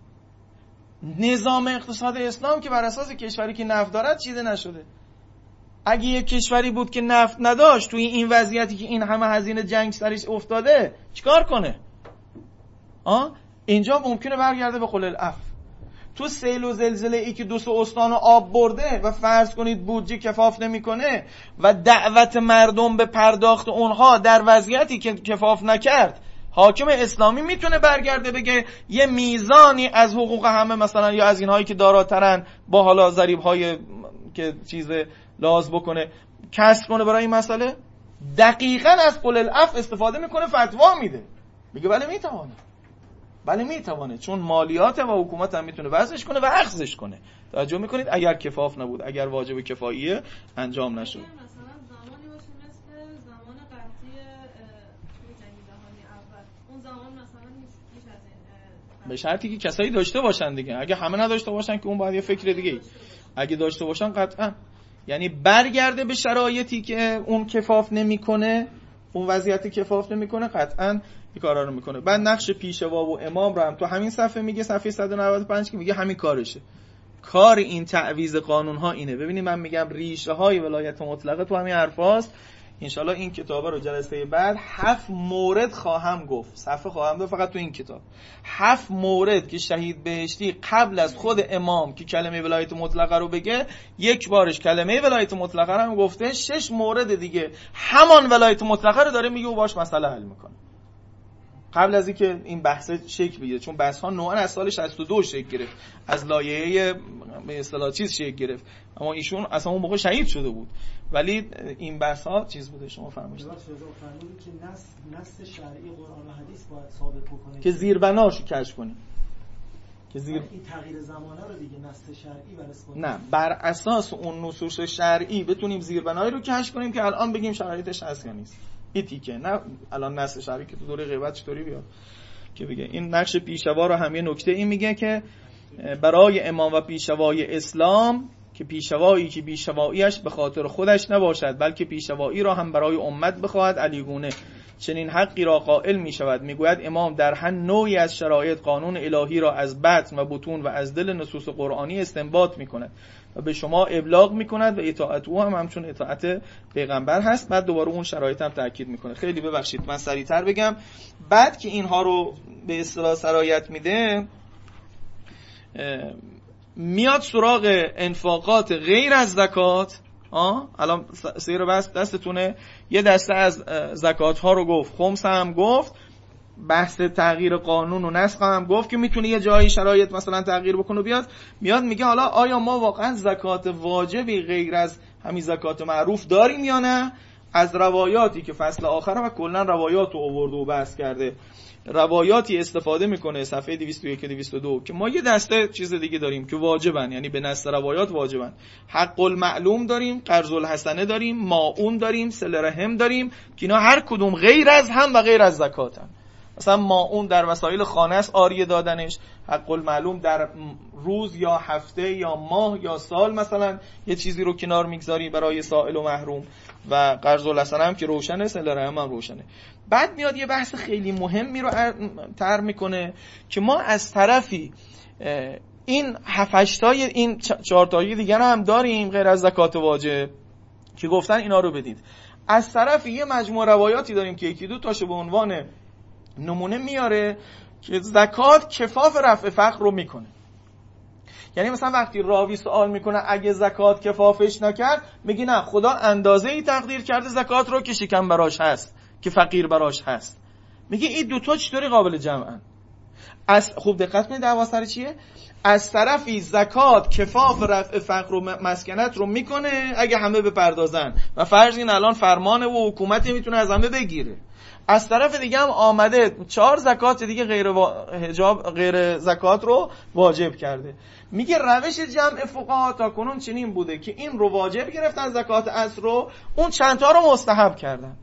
نظام اقتصاد اسلام که بر اساس کشوری که نفت دارد چیده نشده. اگه یک کشوری بود که نفت نداشت توی این وضعیتی که این همه هزینه جنگ سرش افتاده چیکار کنه؟ آه؟ اینجا ممکنه برگرده به قول العفو. تو سیل و زلزله ای که دو سه استان آب برده و فرض کنید بودجه کفاف نمیکنه و دعوت مردم به پرداخت اونها در وضعیتی که کفاف نکرد، حاکم اسلامی میتونه برگرده بگه یه میزانی از حقوق همه مثلا یا از اینهایی که داراترن با حالا ضریب‌های که چیز لحاظ بکنه کسر کنه برای این مسئله؟ دقیقاً از قول العفو استفاده میکنه، فتوا میده، میگه بله میتوانه، بله میتوانه، چون مالیات و حکومت هم میتونه وضعش کنه و اخذش کنه. توجه میکنید؟ اگر کفاف نبود، اگر واجب کفاییه انجام نشد.
مثلا زمانی باشه مثل زمان قحطی جنگ جهانی اول، اون زمان مثلا نیست از این
به شرطی که کسایی داشته باشن دیگه. اگه همه نداشته باشن که اون باید یه فکر دیگه. اگه داشته باشن قطعا، یعنی برگرده به شرایطی که اون کفاف نمیکنه، اون وضعیتی کفاف نمیکنه، قطعا این کارا رو میکنه. بعد نقش پیشوا و امام رو هم تو همین صفحه میگه، صفحه صد و نود و پنج که میگه همین کارشه. کار این تعویض قانون ها اینه. ببینید من میگم ریشه های ولایت مطلقه تو همین حرفاست. انشالله این کتابه رو جلسه بعد هفت مورد خواهم گفت، صفحه خواهم داد فقط تو این کتاب، هفت مورد که شهید بهشتی قبل از خود امام که کلمه ولایت مطلقه رو بگه یک بارش کلمه ولایت مطلقه رو هم گفته، شش مورد دیگه همان ولایت مطلقه رو داره میگه و باش مسئله حل میکنه قبل از اینکه این بحث شکل بگیره، چون بحث ها نوعا از سال شصت و دو شکل گرفت، از لایحه به اصطلاح چیز شکل گرفت، اما ایشون اصلا اون موقع شهید شده بود، ولی این بحث ها چیز بوده. شما فرمایید
که نص نص شرعی قرآن و حدیث باید ثابت بکنه
که زیربناشو کشف کنیم، که زیر
این تغییر زمانه رو دیگه نص شرعی برس کنیم،
نه بر اساس اون نصوص شرعی بتونیم زیربنایی رو کشف کنیم که الان بگیم شرایطش هست یا نیست. این تیکه نه الان نص شرعی که تو دوره غیبت چطوری بیاد که بگه این نقش پیشوا رو هم. یه نکته این میگه که برای امام و پیشوای اسلام که پیشوایی که پیشواییش به خاطر خودش نباشد بلکه پیشوایی را هم برای امت بخواهد علیگونه چنین حقی را قائل می شود. میگوید امام در هر نوعی از شرایط قانون الهی را از بطن و بطون و از دل نصوص قرآنی استنباط می کند و به شما ابلاغ می کند و اطاعت او هم همچون اطاعت پیغمبر هست. بعد دوباره اون شرایط هم تاکید می کنه. خیلی ببخشید من سریعتر بگم. بعد که اینها رو به اصطلاح سرایت میده میاد سراغ انفاقات غیر از زکات. آه الان سیر بس دستتونه. یه دسته از زکات ها رو گفت، خمس هم گفت، بحث تغییر قانون و نسخ هم گفت که میتونه یه جایی شرایط مثلا تغییر بکنه و بیاد. میاد میگه حالا آیا ما واقعا زکات واجبی غیر از همین زکات معروف داریم یا نه؟ از روایاتی که فصل آخره و کلا روایات رو آورده و بحث کرده، روایاتی استفاده میکنه صفحه دویست و یک دویست و دو که ما یه دسته چیز دیگه داریم که واجبن، یعنی به نص روایات واجبن. حق المعلوم داریم، قرض الحسنه داریم، ماعون داریم، صله رحم داریم که اینا هر کدوم غیر از هم و غیر از زکاتن. مثلا ماعون در مسائل خانه است، آریه دادنش. حق المعلوم در روز یا هفته یا ماه یا سال مثلا یه چیزی رو کنار میگذاری برای سائل و محروم. و قرض الحسنه هم که روشنه، صله رحم هم روشنه. بعد میاد یه بحث خیلی مهمی رو طرح میکنه که ما از طرفی این هفت تای این چهار تایی دیگر هم داریم غیر از زکات واجب که گفتن اینا رو بدید. از طرفی یه مجموعه روایاتی داریم که یکی دو تاشو به عنوان نمونه میاره که زکات کفاف رفع فقر رو میکنه. یعنی مثلا وقتی راوی سوال میکنه اگه زکات کفافش نکرد، میگی نه، خدا اندازه‌ای تقدیر کرده زکات رو که شکم براش هست، که فقیر براش هست. میگه این دوتا چطوری قابل جمعن؟ از خوب دقت کنید دعوا سر چیه؟ از طرفی زکات کفاف رفع فقر و مسکنت رو میکنه اگه همه بپردازن و فرض این الان فرمانه و حکومتی میتونه از همه بگیره. از طرف دیگه هم آمده چهار زکات دیگه غیر حجاب غیر زکات رو واجب کرده. میگه روش جمع فقها تا کنون چنین بوده که این رو واجب گرفتن زکات اصل رو، اون چند تا رو مستحب کردن.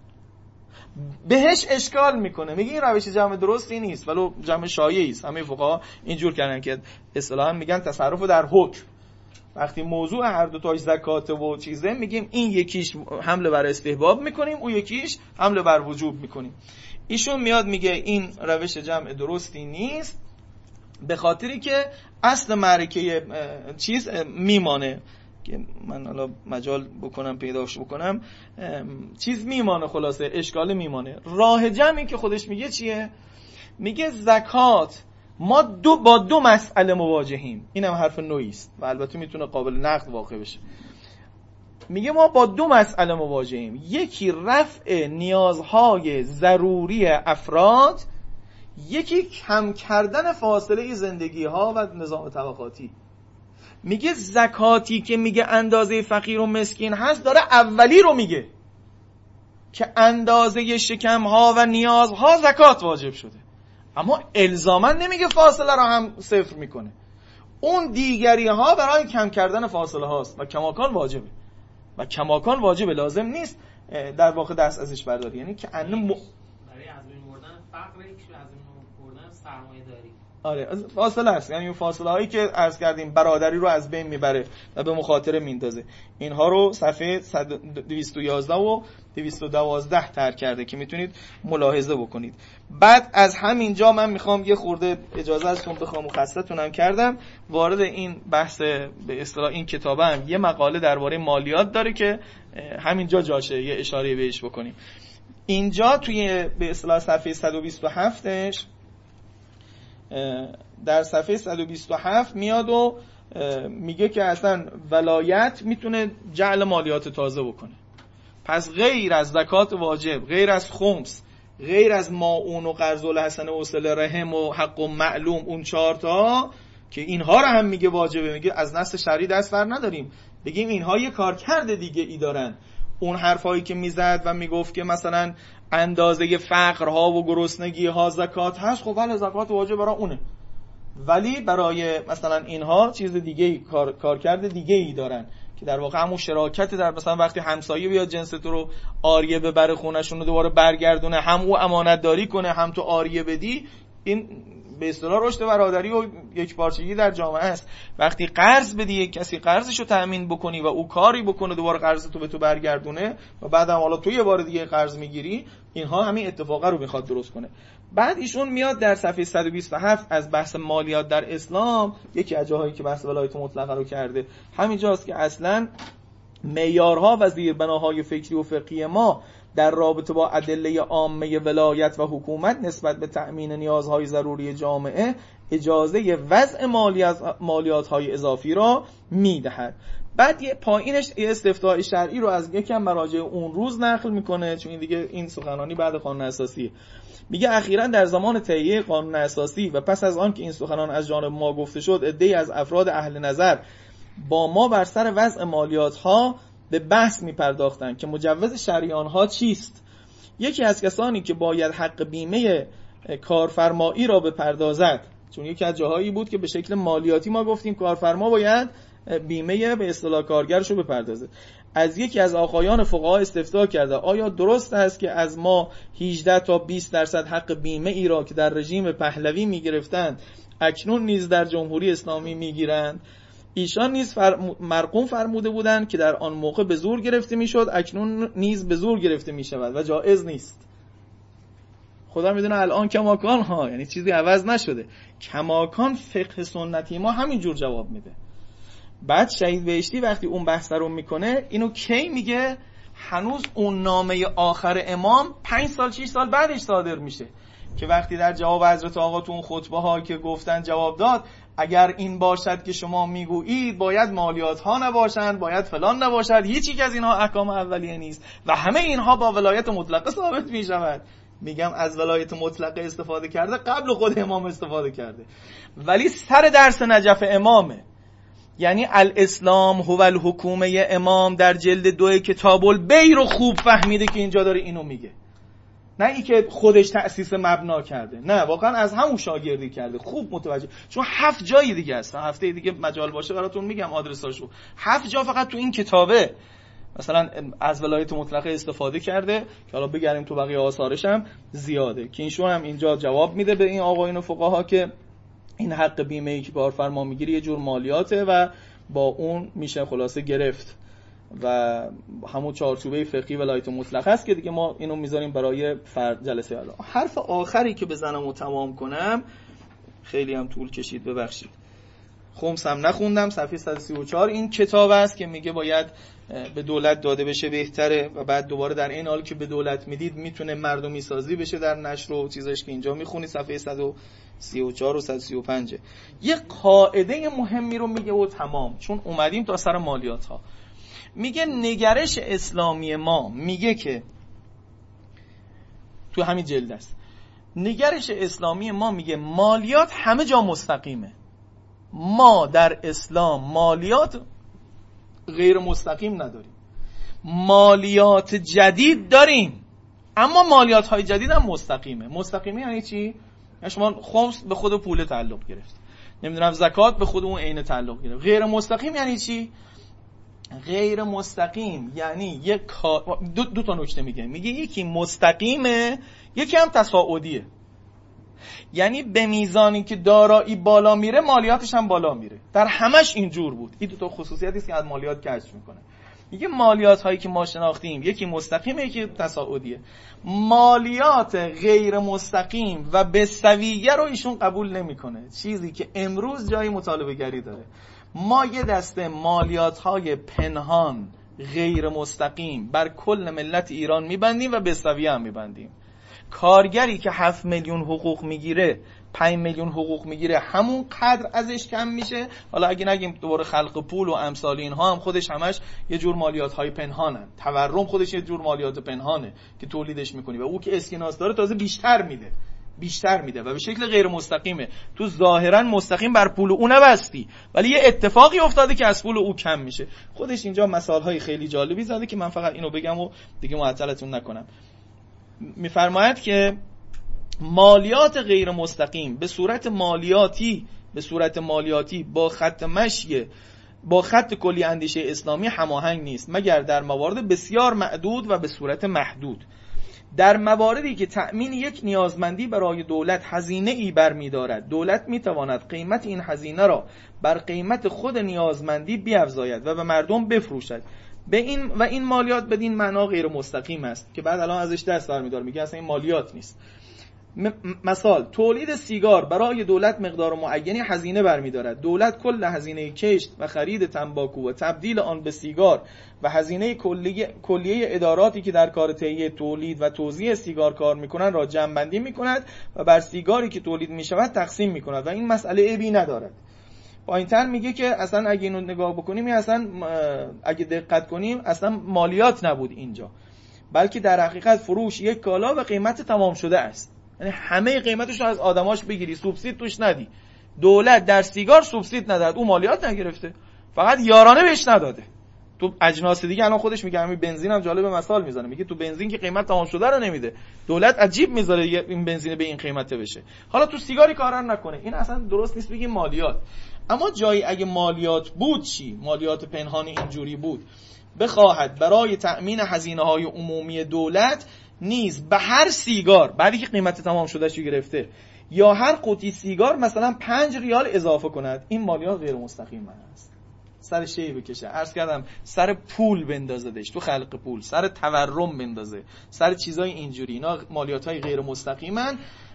بهش اشکال میکنه، میگه این روش جمع درستی نیست، ولو جمع شایعی است. همه فقها اینجور کردن که اصطلاحا میگن تصرف در حکم. وقتی موضوع هر دو تاش زکات و چیزه، میگیم این یکیش حمله بر استحباب میکنیم، اون یکیش حمله بر وجوب میکنیم. ایشون میاد میگه این روش جمع درستی نیست، به خاطری که اصل معرکه چیز میمانه که من حالا مجال بکنم پیداش بکنم چیز میمانه، خلاصه اشکال میمانه. راه جمعی که خودش میگه چیه؟ میگه زکات ما دو با دو مسئله مواجهیم. اینم حرف نوعی است و البته میتونه قابل نقد واقع بشه. میگه ما با دو مسئله مواجهیم، یکی رفع نیازهای ضروری افراد، یکی کم کردن فاصله زندگی ها و نظام طبقاتی. میگه زکاتی که میگه اندازه فقیر و مسکین هست، داره اولی رو میگه که اندازه شکم ها و نیازها زکات واجب شده، اما الزاما نمیگه فاصله رو هم صفر میکنه. اون دیگری ها برای کم کردن فاصله هاست و کماکان واجبه و کماکان واجبه، لازم نیست در واقع دست ازش برداری. یعنی که ان م...
برای از بین بردن فقر، یک از بین بردن سرمایه داری.
آره فاصله است، یعنی اون فاصله هایی که عرض کردیم برادری رو از بین میبره و به مخاطره میندازه. اینها رو صفحه دویست و یازده و دویست و دوازده تر کرده که میتونید ملاحظه بکنید. بعد از همینجا من میخوام یه خورده اجازه ازتون بخوام و خستتونم کردم وارد این بحث به اصطلاح این کتابم یه مقاله درباره مالیات داره که همینجا جاشه یه اشاره بهش بکنیم. اینجا توی به اصطلاح صفحه صد و بیست و هفتش در صفحه صد و بیست و هفت میاد و میگه که اصلا ولایت میتونه جعل مالیات تازه بکنه. پس غیر از زکات واجب، غیر از خمس، غیر از ماعون و قرض الحسن و صله رحم و حق و معلوم، اون چهار تا که اینها رو هم میگه واجبه، میگه از نص شرعی دست بر نداریم، بگیم اینها یه کارکرد دیگه ای دارن. اون حرفایی که میزد و میگفت که مثلا اندازه فقرها و گرسنگی ها زکات هست، خب بله زکات واجب برای اونه، ولی برای مثلا اینها چیز دیگه ای کار کارکرد دیگه ای دارن که در واقع همون شراکت در مثلا وقتی همسایه بیاد جنس تو رو آریه ببره خونه‌شون رو دوباره برگردونه، هم او امانت داری کنه هم تو آریه بدی، این به اصطلاح رشد برادری و یکپارچگی در جامعه است. وقتی قرض بدی یک کسی قرضشو تأمین بکنی و او کاری بکنه دوباره قرض تو به تو برگردونه و بعدم حالا تو یه بار دیگه قرض میگیری، اینها همین اتفاقا رو میخواد درست کنه. بعد ایشون میاد در صفحه صد و بیست و هفت از بحث مالیات در اسلام، یکی از جاهایی که بحث ولایت مطلقه رو کرده همینجاست که اصلا معیارها و زیربناهای فکری و فقهی ما در رابطه با ادله عامه ولایت و حکومت نسبت به تأمین نیازهای ضروری جامعه اجازه وضع مالیات مالیات‌های اضافی را میدهد. بعد یه پایینش یه استفتاء شرعی رو از یکم مراجع اون روز نقل میکنه، چون این دیگه این سخنرانی بعد قانون اساسی. میگه اخیراً در زمان تهیه قانون اساسی و پس از آن که این سخنان از جانب ما گفته شد، عده‌ای از افراد اهل نظر با ما بر سر وضع مالیات‌ها به بحث می‌پرداختند که مجوز شرعی آنها چیست. یکی از کسانی که باید حق بیمه کارفرمایی را بپردازد، چون یکی از جاهایی بود که به شکل مالیاتی ما گفتیم کارفرما باید بیمه به اصطلاح کارگرشو بپردازه، از یکی از آقایان فقها استفسار کرده آیا درست است که از ما هجده تا بیست درصد حق بیمه ای را که در رژیم پهلوی می‌گرفتند اکنون نیز در جمهوری اسلامی می‌گیرند؟ ایشان نیز فر... مرقوم فرموده بودند که در آن موقع به زور گرفته میشد، اکنون نیز به زور گرفته می شود و جایز نیست. خدا میدونه الان کماکان ها، یعنی چیزی عوض نشده، کماکان فقه سنتی ما همین جور جواب میده. بعد شهید بهشتی وقتی اون بحث رو میکنه اینو کی میگه؟ هنوز اون نامه آخر امام پنج سال شش سال بعدش صادر میشه که وقتی در جواب حضرت آقا تو اون خطبه ها که گفتن جواب داد اگر این باشد که شما میگویید باید مالیات ها نباشند، باید فلان نباشد، هیچ یک از اینها احکام اولیه نیست و همه اینها با ولایت مطلقه ثابت می شود. میگم از ولایت مطلقه استفاده کرده، قبل خود امام استفاده کرده، ولی سر درس نجف امامه. یعنی الاسلام هو الحکومه امام در جلد دو کتاب البی رو خوب فهمیده که اینجا داره اینو میگه، نه ای که خودش تأسیس مبنا کرده، نه واقعا از همون شاگردی کرده. خوب متوجه، چون هفت جای دیگه است، هفته دیگه مجال باشه براتون میگم آدرساشو. هفت جا فقط تو این کتابه مثلا از ولایت مطلقه استفاده کرده که حالا بگریم تو بقیه آثارش هم زیاده که اینشون هم اینجا جواب میده به این آقایون و فقها که این حق بیمه ای که کارفرما میگیره یه جور مالیاته و با اون میشه خلاصه گرفت و همون چارچوبه فقهی ولایت مطلقه است که دیگه ما اینو میذاریم برای فرد جلسه الان. حرف آخری که بزنم و تمام کنم، خیلی هم طول کشید ببخشید، خمس هم نخوندم، صفحه صد و سی و چهار این کتاب است که میگه باید به دولت داده بشه بهتره و بعد دوباره در این حال که به دولت میدید میتونه مردمی سازی بشه در نشر و چیزاش که اینجا میخونی صفحه صد و سی و چهار و صد و سی و پنج. یه قاعده مهمی رو میگه و تمام، چون اومدیم تا سر مالیات ها. میگه نگرش اسلامی ما میگه که تو همین جلد است، نگرش اسلامی ما میگه مالیات همه جا مستقیمه. ما در اسلام مالیات غیر مستقیم نداریم، مالیات جدید داریم، اما مالیات های جدید هم مستقیمه. مستقیمی یعنی چی؟ یعنی شما خمس به خود پول تعلق گرفت، نمیدونم زکات به خود اون عین تعلق گرفت. غیر مستقیم یعنی چی؟ غیر مستقیم یعنی یک دو, دو تا نکته میگه، میگه یکی مستقیمه، یکی هم تصاعدیه. یعنی به میزانی که دارایی بالا میره مالیاتش هم بالا میره. در همش اینجور بود. این دو تا خصوصیتی است که از مالیات کشف میکنه. میگه مالیات هایی که ما شناختیم یکی مستقیمه یکی تصاعدیه. مالیات غیر مستقیم و بستویه رو ایشون قبول نمیکنه، چیزی که امروز جای مطالبه گری داره. ما یه دسته مالیات های پنهان غیر مستقیم بر کل ملت ایران میبندیم و بستویه هم میبندیم. کارگری که هفت میلیون حقوق میگیره، پنج میلیون حقوق میگیره، همون قدر ازش کم میشه. حالا اگه نگیم دوباره خلق پول و امثال اینها هم خودش همش یه جور مالیات های پنهانن. تورم خودش یه جور مالیات پنهانه که تولیدش میکنی و او که اسکناس داره تازه بیشتر میده بیشتر میده و به شکل غیر مستقیمه. تو ظاهرا مستقیم بر پول او نبستی، ولی یه اتفاقی افتاده که از پول او کم میشه. خودش اینجا مثال های خیلی جالبی زده که من فقط اینو بگم و دیگه معطلتون نکنم. میفرماید که مالیات غیر مستقیم به صورت مالیاتی به صورت مالیاتی با خط مشی با خط کلی اندیشه اسلامی هماهنگ نیست مگر در موارد بسیار معدود و به صورت محدود. در مواردی که تأمین یک نیازمندی برای دولت هزینه ای برمی‌دارد، دولت می‌تواند قیمت این هزینه را بر قیمت خود نیازمندی بیفزاید و به مردم بفروشد. به این و این مالیات بدین معنا غیر مستقیم است که بعد الان ازش دست برمی‌داره، میگه اصلا این مالیات نیست. مثال تولید سیگار برای دولت مقدار معینی هزینه برمی‌دارد. دولت کل هزینه کشت و خرید تنباکو و تبدیل آن به سیگار و هزینه کلیه کلیه اداراتی که در کار تهیه تولید و توزیع سیگار کار می‌کنند را جمع‌بندی می‌کند و بر سیگاری که تولید می‌شود تقسیم می‌کند و این مسئله عیبی ندارد. پایین‌تر میگه که اصلا اگه اینو نگاه بکنیم، اصلا اگه دقت کنیم اصلا مالیات نبود اینجا، بلکه در حقیقت فروش یک کالا و قیمت تمام شده است. یعنی همه قیمتش رو از آدماش بگیری، سوبسید توش ندی. دولت در سیگار سوبسید نداد، اون مالیات نگرفته، فقط یارانه بهش نداده. تو اجناس دیگه الان خودش میگه، همین بنزین هم جالب مثال میزنه، میگه تو بنزین که قیمت تمام شده رو نمیده، دولت عجیب میذاره این بنزین به این قیمته بشه. حالا تو سیگاری کارا نکنه، این اصلا درست نیست بگیم مالیات. اما جایی اگه مالیات بود چی؟ مالیات پنهانی اینجوری بود، بخواهد برای تأمین هزینه‌های عمومی دولت نیز به هر سیگار بعدی که قیمت تمام شده شو گرفته یا هر قوطی سیگار مثلا پنج ریال اضافه کند، این مالیات غیر مستقیم است. سر شی بکشه، عرض کردم سر پول بندازدش، تو خلق پول، سر تورم بندازه، سر چیزای اینجوری، اینا مالیات‌های غیر مستقیمن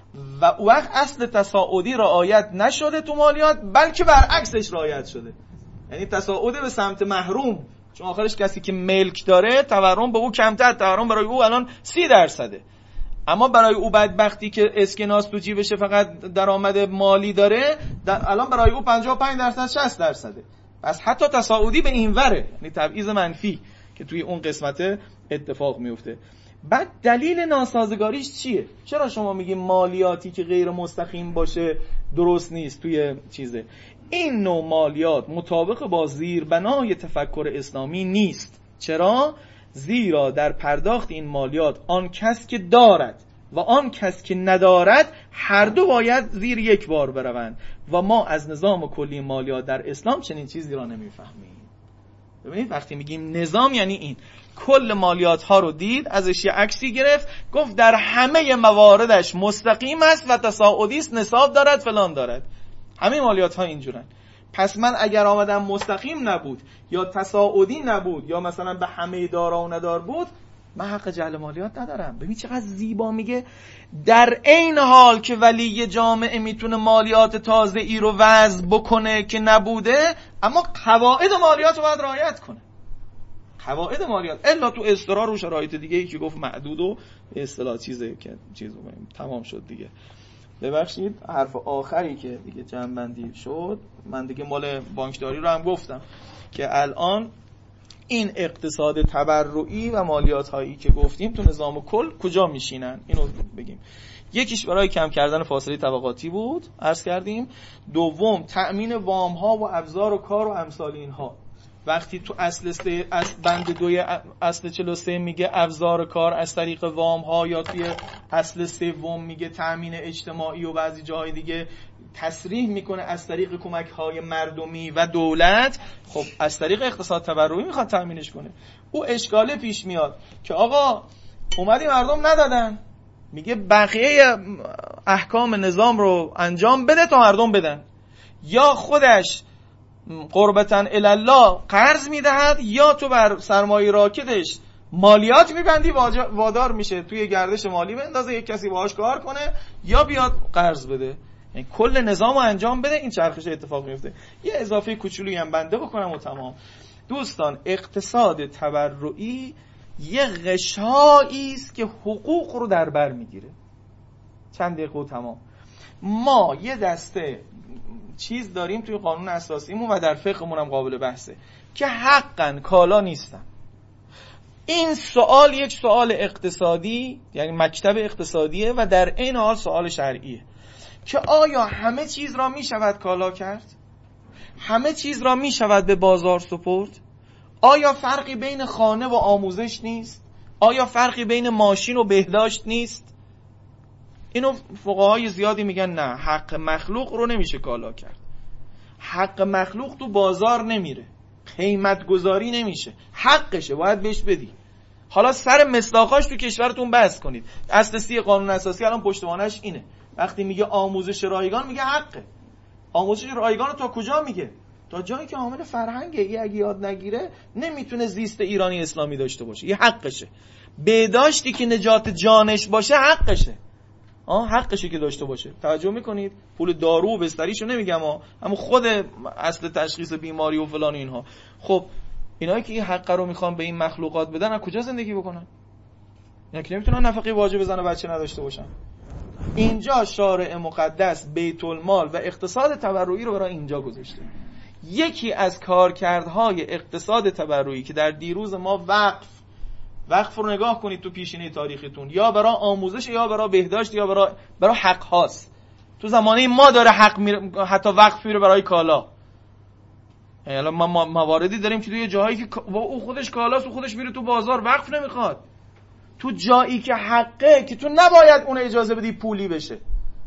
و وقت اصل تصاعدی رعایت نشده تو مالیات، بلکه برعکسش رعایت شده. یعنی تصاعد به سمت محروم، چون آخرش کسی که ملک داره تورم به او کمتر، تورم برای او الان سی درصده، اما برای او بدبختی که اسکناس تو جیبشه فقط درآمد مالی داره، در الان برای او پنجاه و پنج درصد شصت درصده. پس حتی تصاعدی به این وره، یعنی تبعیض منفی که توی اون قسمت اتفاق میفته. بعد دلیل ناسازگاریش چیه؟ چرا شما میگی مالیاتی که غیر مستقیم باشه درست نیست توی چیزه؟ این نوع مالیات مطابق با زیربنای تفکر اسلامی نیست. چرا؟ زیرا در پرداخت این مالیات آن کس که دارد و آن کس که ندارد هر دو باید زیر یک بار بروند و ما از نظام کلی مالیات در اسلام چنین چیزی را نمیفهمیم. ببینید وقتی میگیم نظام یعنی این، کل مالیات ها رو دید، ازش یه عکسی گرفت، گفت در همه مواردش مستقیم است و تصاعدی است، نصاب دارد، فلان دارد. همه مالیات ها اینجورن. پس من اگر آمدم مستقیم نبود یا تصاعدی نبود یا مثلا به همه دارا و ندار بود، من حق جعل مالیات ندارم. ببین چقدر زیبا میگه، در این حال که ولی جامعه میتونه مالیات تازه ای رو وضع بکنه که نبوده، اما قواعد مالیات رو باید رعایت کنه. قواعد مالیات الا تو اضطرار و شرایط دیگه ای که گفت معدود و به اصطلاح چیزه که چیزو تمام شد دیگه. ببخشید حرف آخری که دیگه جمع‌بندی شد، من دیگه مال بانکداری رو هم گفتم که الان این اقتصاد تبرعی و مالیات هایی که گفتیم تو نظام کل کجا میشینن؟ اینو بگیم. یکیش برای کم کردن فاصله طبقاتی بود، عرض کردیم. دوم تأمین وام ها و ابزار و کار و امثال اینها. وقتی تو اصل سه از بند دوی اصل چهل و سه میگه ابزار کار از طریق وام ها، یا توی اصل سوم میگه تأمین اجتماعی و بعضی جاهای دیگه تصریح میکنه از طریق کمک های مردمی و دولت، خب از طریق اقتصاد تبرعی میخواد تأمینش کنه. او اشکاله پیش میاد که آقا اومدی مردم ندادن، میگه بقیه احکام نظام رو انجام بده تا مردم بدن، یا خودش قربتاً الله قرض میدهد یا تو بر سرمایه راکدش مالیات میبندی وادار میشه توی گردش مالی بندازه، یک کسی باهاش کار کنه یا بیاد قرض بده. یعنی کل نظام رو انجام بده، این چرخش اتفاق میفته. یه اضافه کوچولویی هم بنده بکنم و تمام. دوستان اقتصاد تبرعی یه غشایی است که حقوق رو در بر میگیره. چند دقیقه و تمام. ما یه دسته چیز داریم توی قانون اساسیمون و در فقهمون هم قابل بحثه که حقاً کالا نیستن. این سوال یک سوال اقتصادی، یعنی مکتب اقتصادیه و در این حال سوال شرعیه که آیا همه چیز را می شود کالا کرد؟ همه چیز را می شود به بازار سپرد؟ آیا فرقی بین خانه و آموزش نیست؟ آیا فرقی بین ماشین و بهداشت نیست؟ اینو فقهای زیادی میگن نه، حق مخلوق رو نمیشه کالا کرد. حق مخلوق تو بازار نمیره، قیمت گذاری نمیشه، حقشه، باید بهش بدی. حالا سر مصداقاش تو کشورتون بحث کنید. اصل سی قانون اساسی الان پشتوانش اینه. وقتی میگه آموزش رایگان میگه حقه. آموزش رایگان رو تا کجا میگه؟ تا جایی که عامل فرهنگه. یه اگه یاد نگیره نمیتونه زیست ایرانی اسلامی داشته باشه. یه حقشه. بهداشتی که نجات جانش باشه حقشه. آه حقشه که داشته باشه. توجه میکنید؟ پول دارو و بستریشو نمیگم ها، اما خود اصل تشخیص بیماری و فلان اینها. خب اینایی که این حق رو میخوان به این مخلوقات بدن از کجا زندگی بکنن؟ اینا که نمیتونن نفقه واجب بزنه بچه نداشته باشن. اینجا شارع مقدس بیت المال و اقتصاد تبرعی رو برای اینجا گذاشته. یکی از کارکردهای اقتصاد تبرعی که در دیروز ما وقف وقف رو نگاه کنید تو پیشینه تاریختون، یا برای آموزش یا برای بهداشت یا برای برای حق هاست. تو زمانه ما داره حق میره، حتی وقف میره برای کالا. یعنی الان ما مواردی داریم که توی جاهایی که او خودش کالاست و خودش میره تو بازار، وقف نمیخواد. تو جایی که حقه که تو نباید اون اجازه بدی پولی بشه.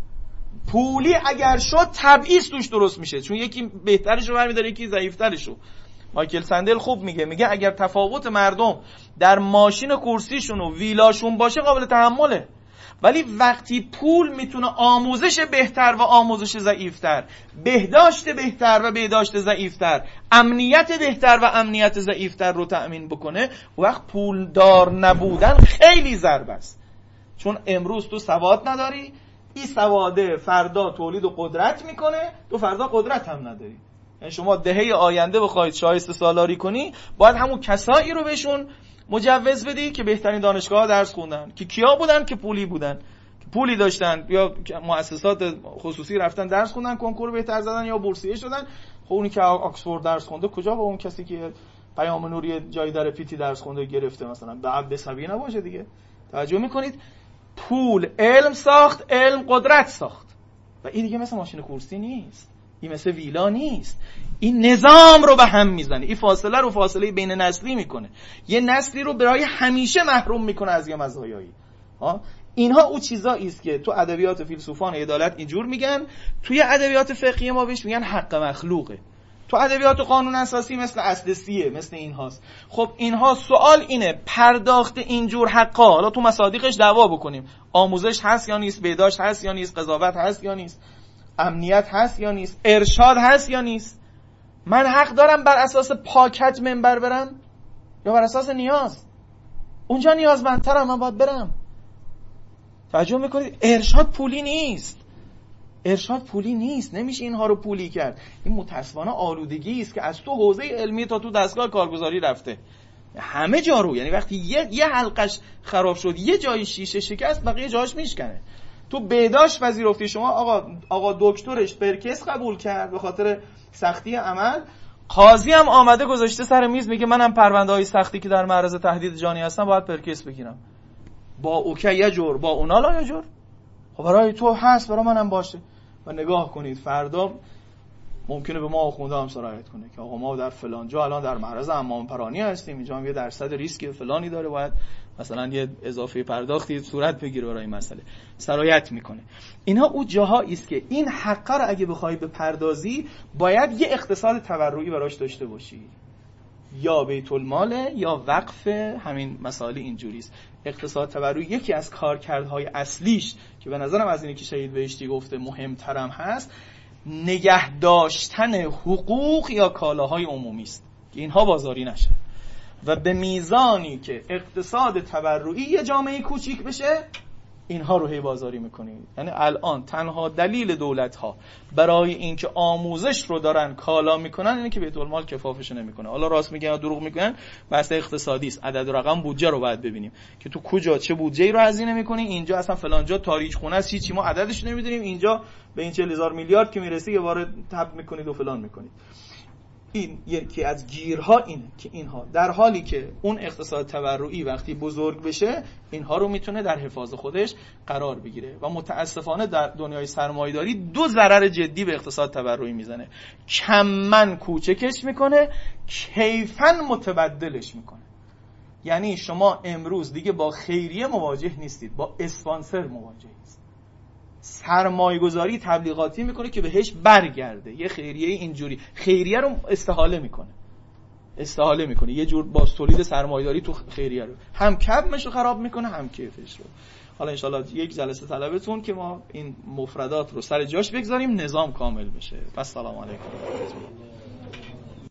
پولی اگر شد تبعیض توش درست میشه، چون یکی بهترشو برمی‌داره یکی ضعیف‌ترشو. مایکل سندل خوب میگه، میگه اگر تفاوت مردم در ماشین کرسیشون و ویلاشون باشه قابل تحمله، ولی وقتی پول میتونه آموزش بهتر و آموزش ضعیفتر، بهداشت بهتر و بهداشت ضعیفتر، امنیت بهتر و امنیت ضعیفتر رو تأمین بکنه، وقت پولدار نبودن خیلی ضربه است. چون امروز تو سواد نداری، این سواده فردا تولید و قدرت میکنه، تو فردا قدرت هم نداری. یعنی شما دهه آینده بخواید شایسته سالاری کنی، باید همون کسایی رو بهشون مجوز بدی که بهترین دانشگاه درس خوندن، که کیا بودن؟ که پولی بودن، که پولی داشتن، یا مؤسسات خصوصی رفتن درس خوندن، کنکور بهتر زدن یا بورسیه شدن. خب اونی که آکسفورد درس خونده کجا با اون کسی که پیام نوری جای در پیتی درس خونده گرفته مثلا به عبد سبی نباشه دیگه. توجه میکنید؟ پول علم ساخت، علم قدرت ساخت. و این دیگه مثل ماشین کورسی نیست، این مثل ویلا نیست، این نظام رو به هم میزنه، این فاصله رو فاصله بین نسلی میکنه، یه نسلی رو برای همیشه محروم میکنه از یه مزایایی. ها اینها او چیزایی است که تو ادبیات فیلسوفان عدالت اینجور میگن، توی ادبیات فقهی ما بهش میگن حق مخلوقه، تو ادبیات قانون اساسی مثل اصل سیه، مثل اینهاست. خب اینها سوال اینه، پرداخت اینجور حقا، حالا تو مصادیقش دعوا بکنیم، آموزش هست یا نیست، بهداشت هست یا نیست، قضاوت هست یا نیست، امنیت هست یا نیست، ارشاد هست یا نیست، من حق دارم بر اساس پاکت منبر برم یا بر اساس نیاز؟ اونجا نیازمندترم، من باید برم. توجه میکنید؟ ارشاد پولی نیست، ارشاد پولی نیست، نمیشه اینها رو پولی کرد. این متاسفانه آلودگی است که از تو حوزه علمی تا تو دستگاه کارگزاری رفته همه جا رو. یعنی وقتی یه یه حلقش خراب شد، یه جای شیشه شکست، بقیه جاش میشکنه. تو بهداشت پذیرفتی شما، آقا آقا دکترش برکس قبول کرد به خاطر سختی عمل، قاضی هم آمده گذاشته سر میز میگه منم پرونده های سختی که در معرض تهدید جانی هستم باید برکس بگیرم. با اوکی یه جور، با اونا لا یه جور. خب برای تو هست، برای منم باشه. و نگاه کنید فردا ممکنه به ما آخونده هم سرایت کنه که آقا ما در فلان جا الان در معرض امام پرانی هستیم، اینجا هم یه درصد ریسک فلانی داره، باید مثلا یه اضافه پرداختی صورت بگیره برای این مسئله، سرایت میکنه. اینها او جاهایی است که این حقا رو اگه بخوای به پردازی باید یه اقتصاد تبرعی براش داشته باشی، یا بیت الماله یا وقف، همین مسائل اینجوریست. اقتصاد تبرعی یکی از کارکردهای اصلیش که به نظرم از اینی که شهید بهشتی گفته مهمترم هست، نگه داشتن حقوق یا کالاهای عمومی است که اینها بازاری نشن و به میزانی که اقتصاد تبرعی یه جامعه کوچیک بشه اینها رو هی بازاری میکنیم. یعنی الان تنها دلیل دولت ها برای اینکه آموزش رو دارن کالا میکنن اینه که بیت المال کفافش نمیکنه. حالا راست میگن یا دروغ میگن بحث اقتصادی است. عدد و رقم بودجه رو باید ببینیم که تو کجا چه بودجه‌ای رو هزینه میکنی. اینجا اصلا فلان جا تاریخ خونه است هیچی ما عددش نمیدونیم، اینجا به این چهل هزار میلیارد که میرسی یه بار تب میکنید و فلان میکنید. این یکی از گیرها اینه که اینها در حالی که اون اقتصاد تبرعی وقتی بزرگ بشه اینها رو میتونه در حفاظ خودش قرار بگیره و متاسفانه در دنیای سرمایه‌داری دو ضرر جدی به اقتصاد تبرعی میزنه. کماً کوچکش میکنه، کیفاً متبدلش میکنه. یعنی شما امروز دیگه با خیریه مواجه نیستید، با اسپانسر مواجهید. سرمایه گذاری تبلیغاتی میکنه که بهش برگرده. یه خیریه اینجوری خیریه رو استحاله میکنه استحاله میکنه یه جور با تولید سرمایه‌داری تو خیریه رو هم کمش رو خراب میکنه هم کیفش رو. حالا انشالله یک جلسه طلبتون که ما این مفردات رو سر جاش بگذاریم نظام کامل بشه. پس سلام علیکم.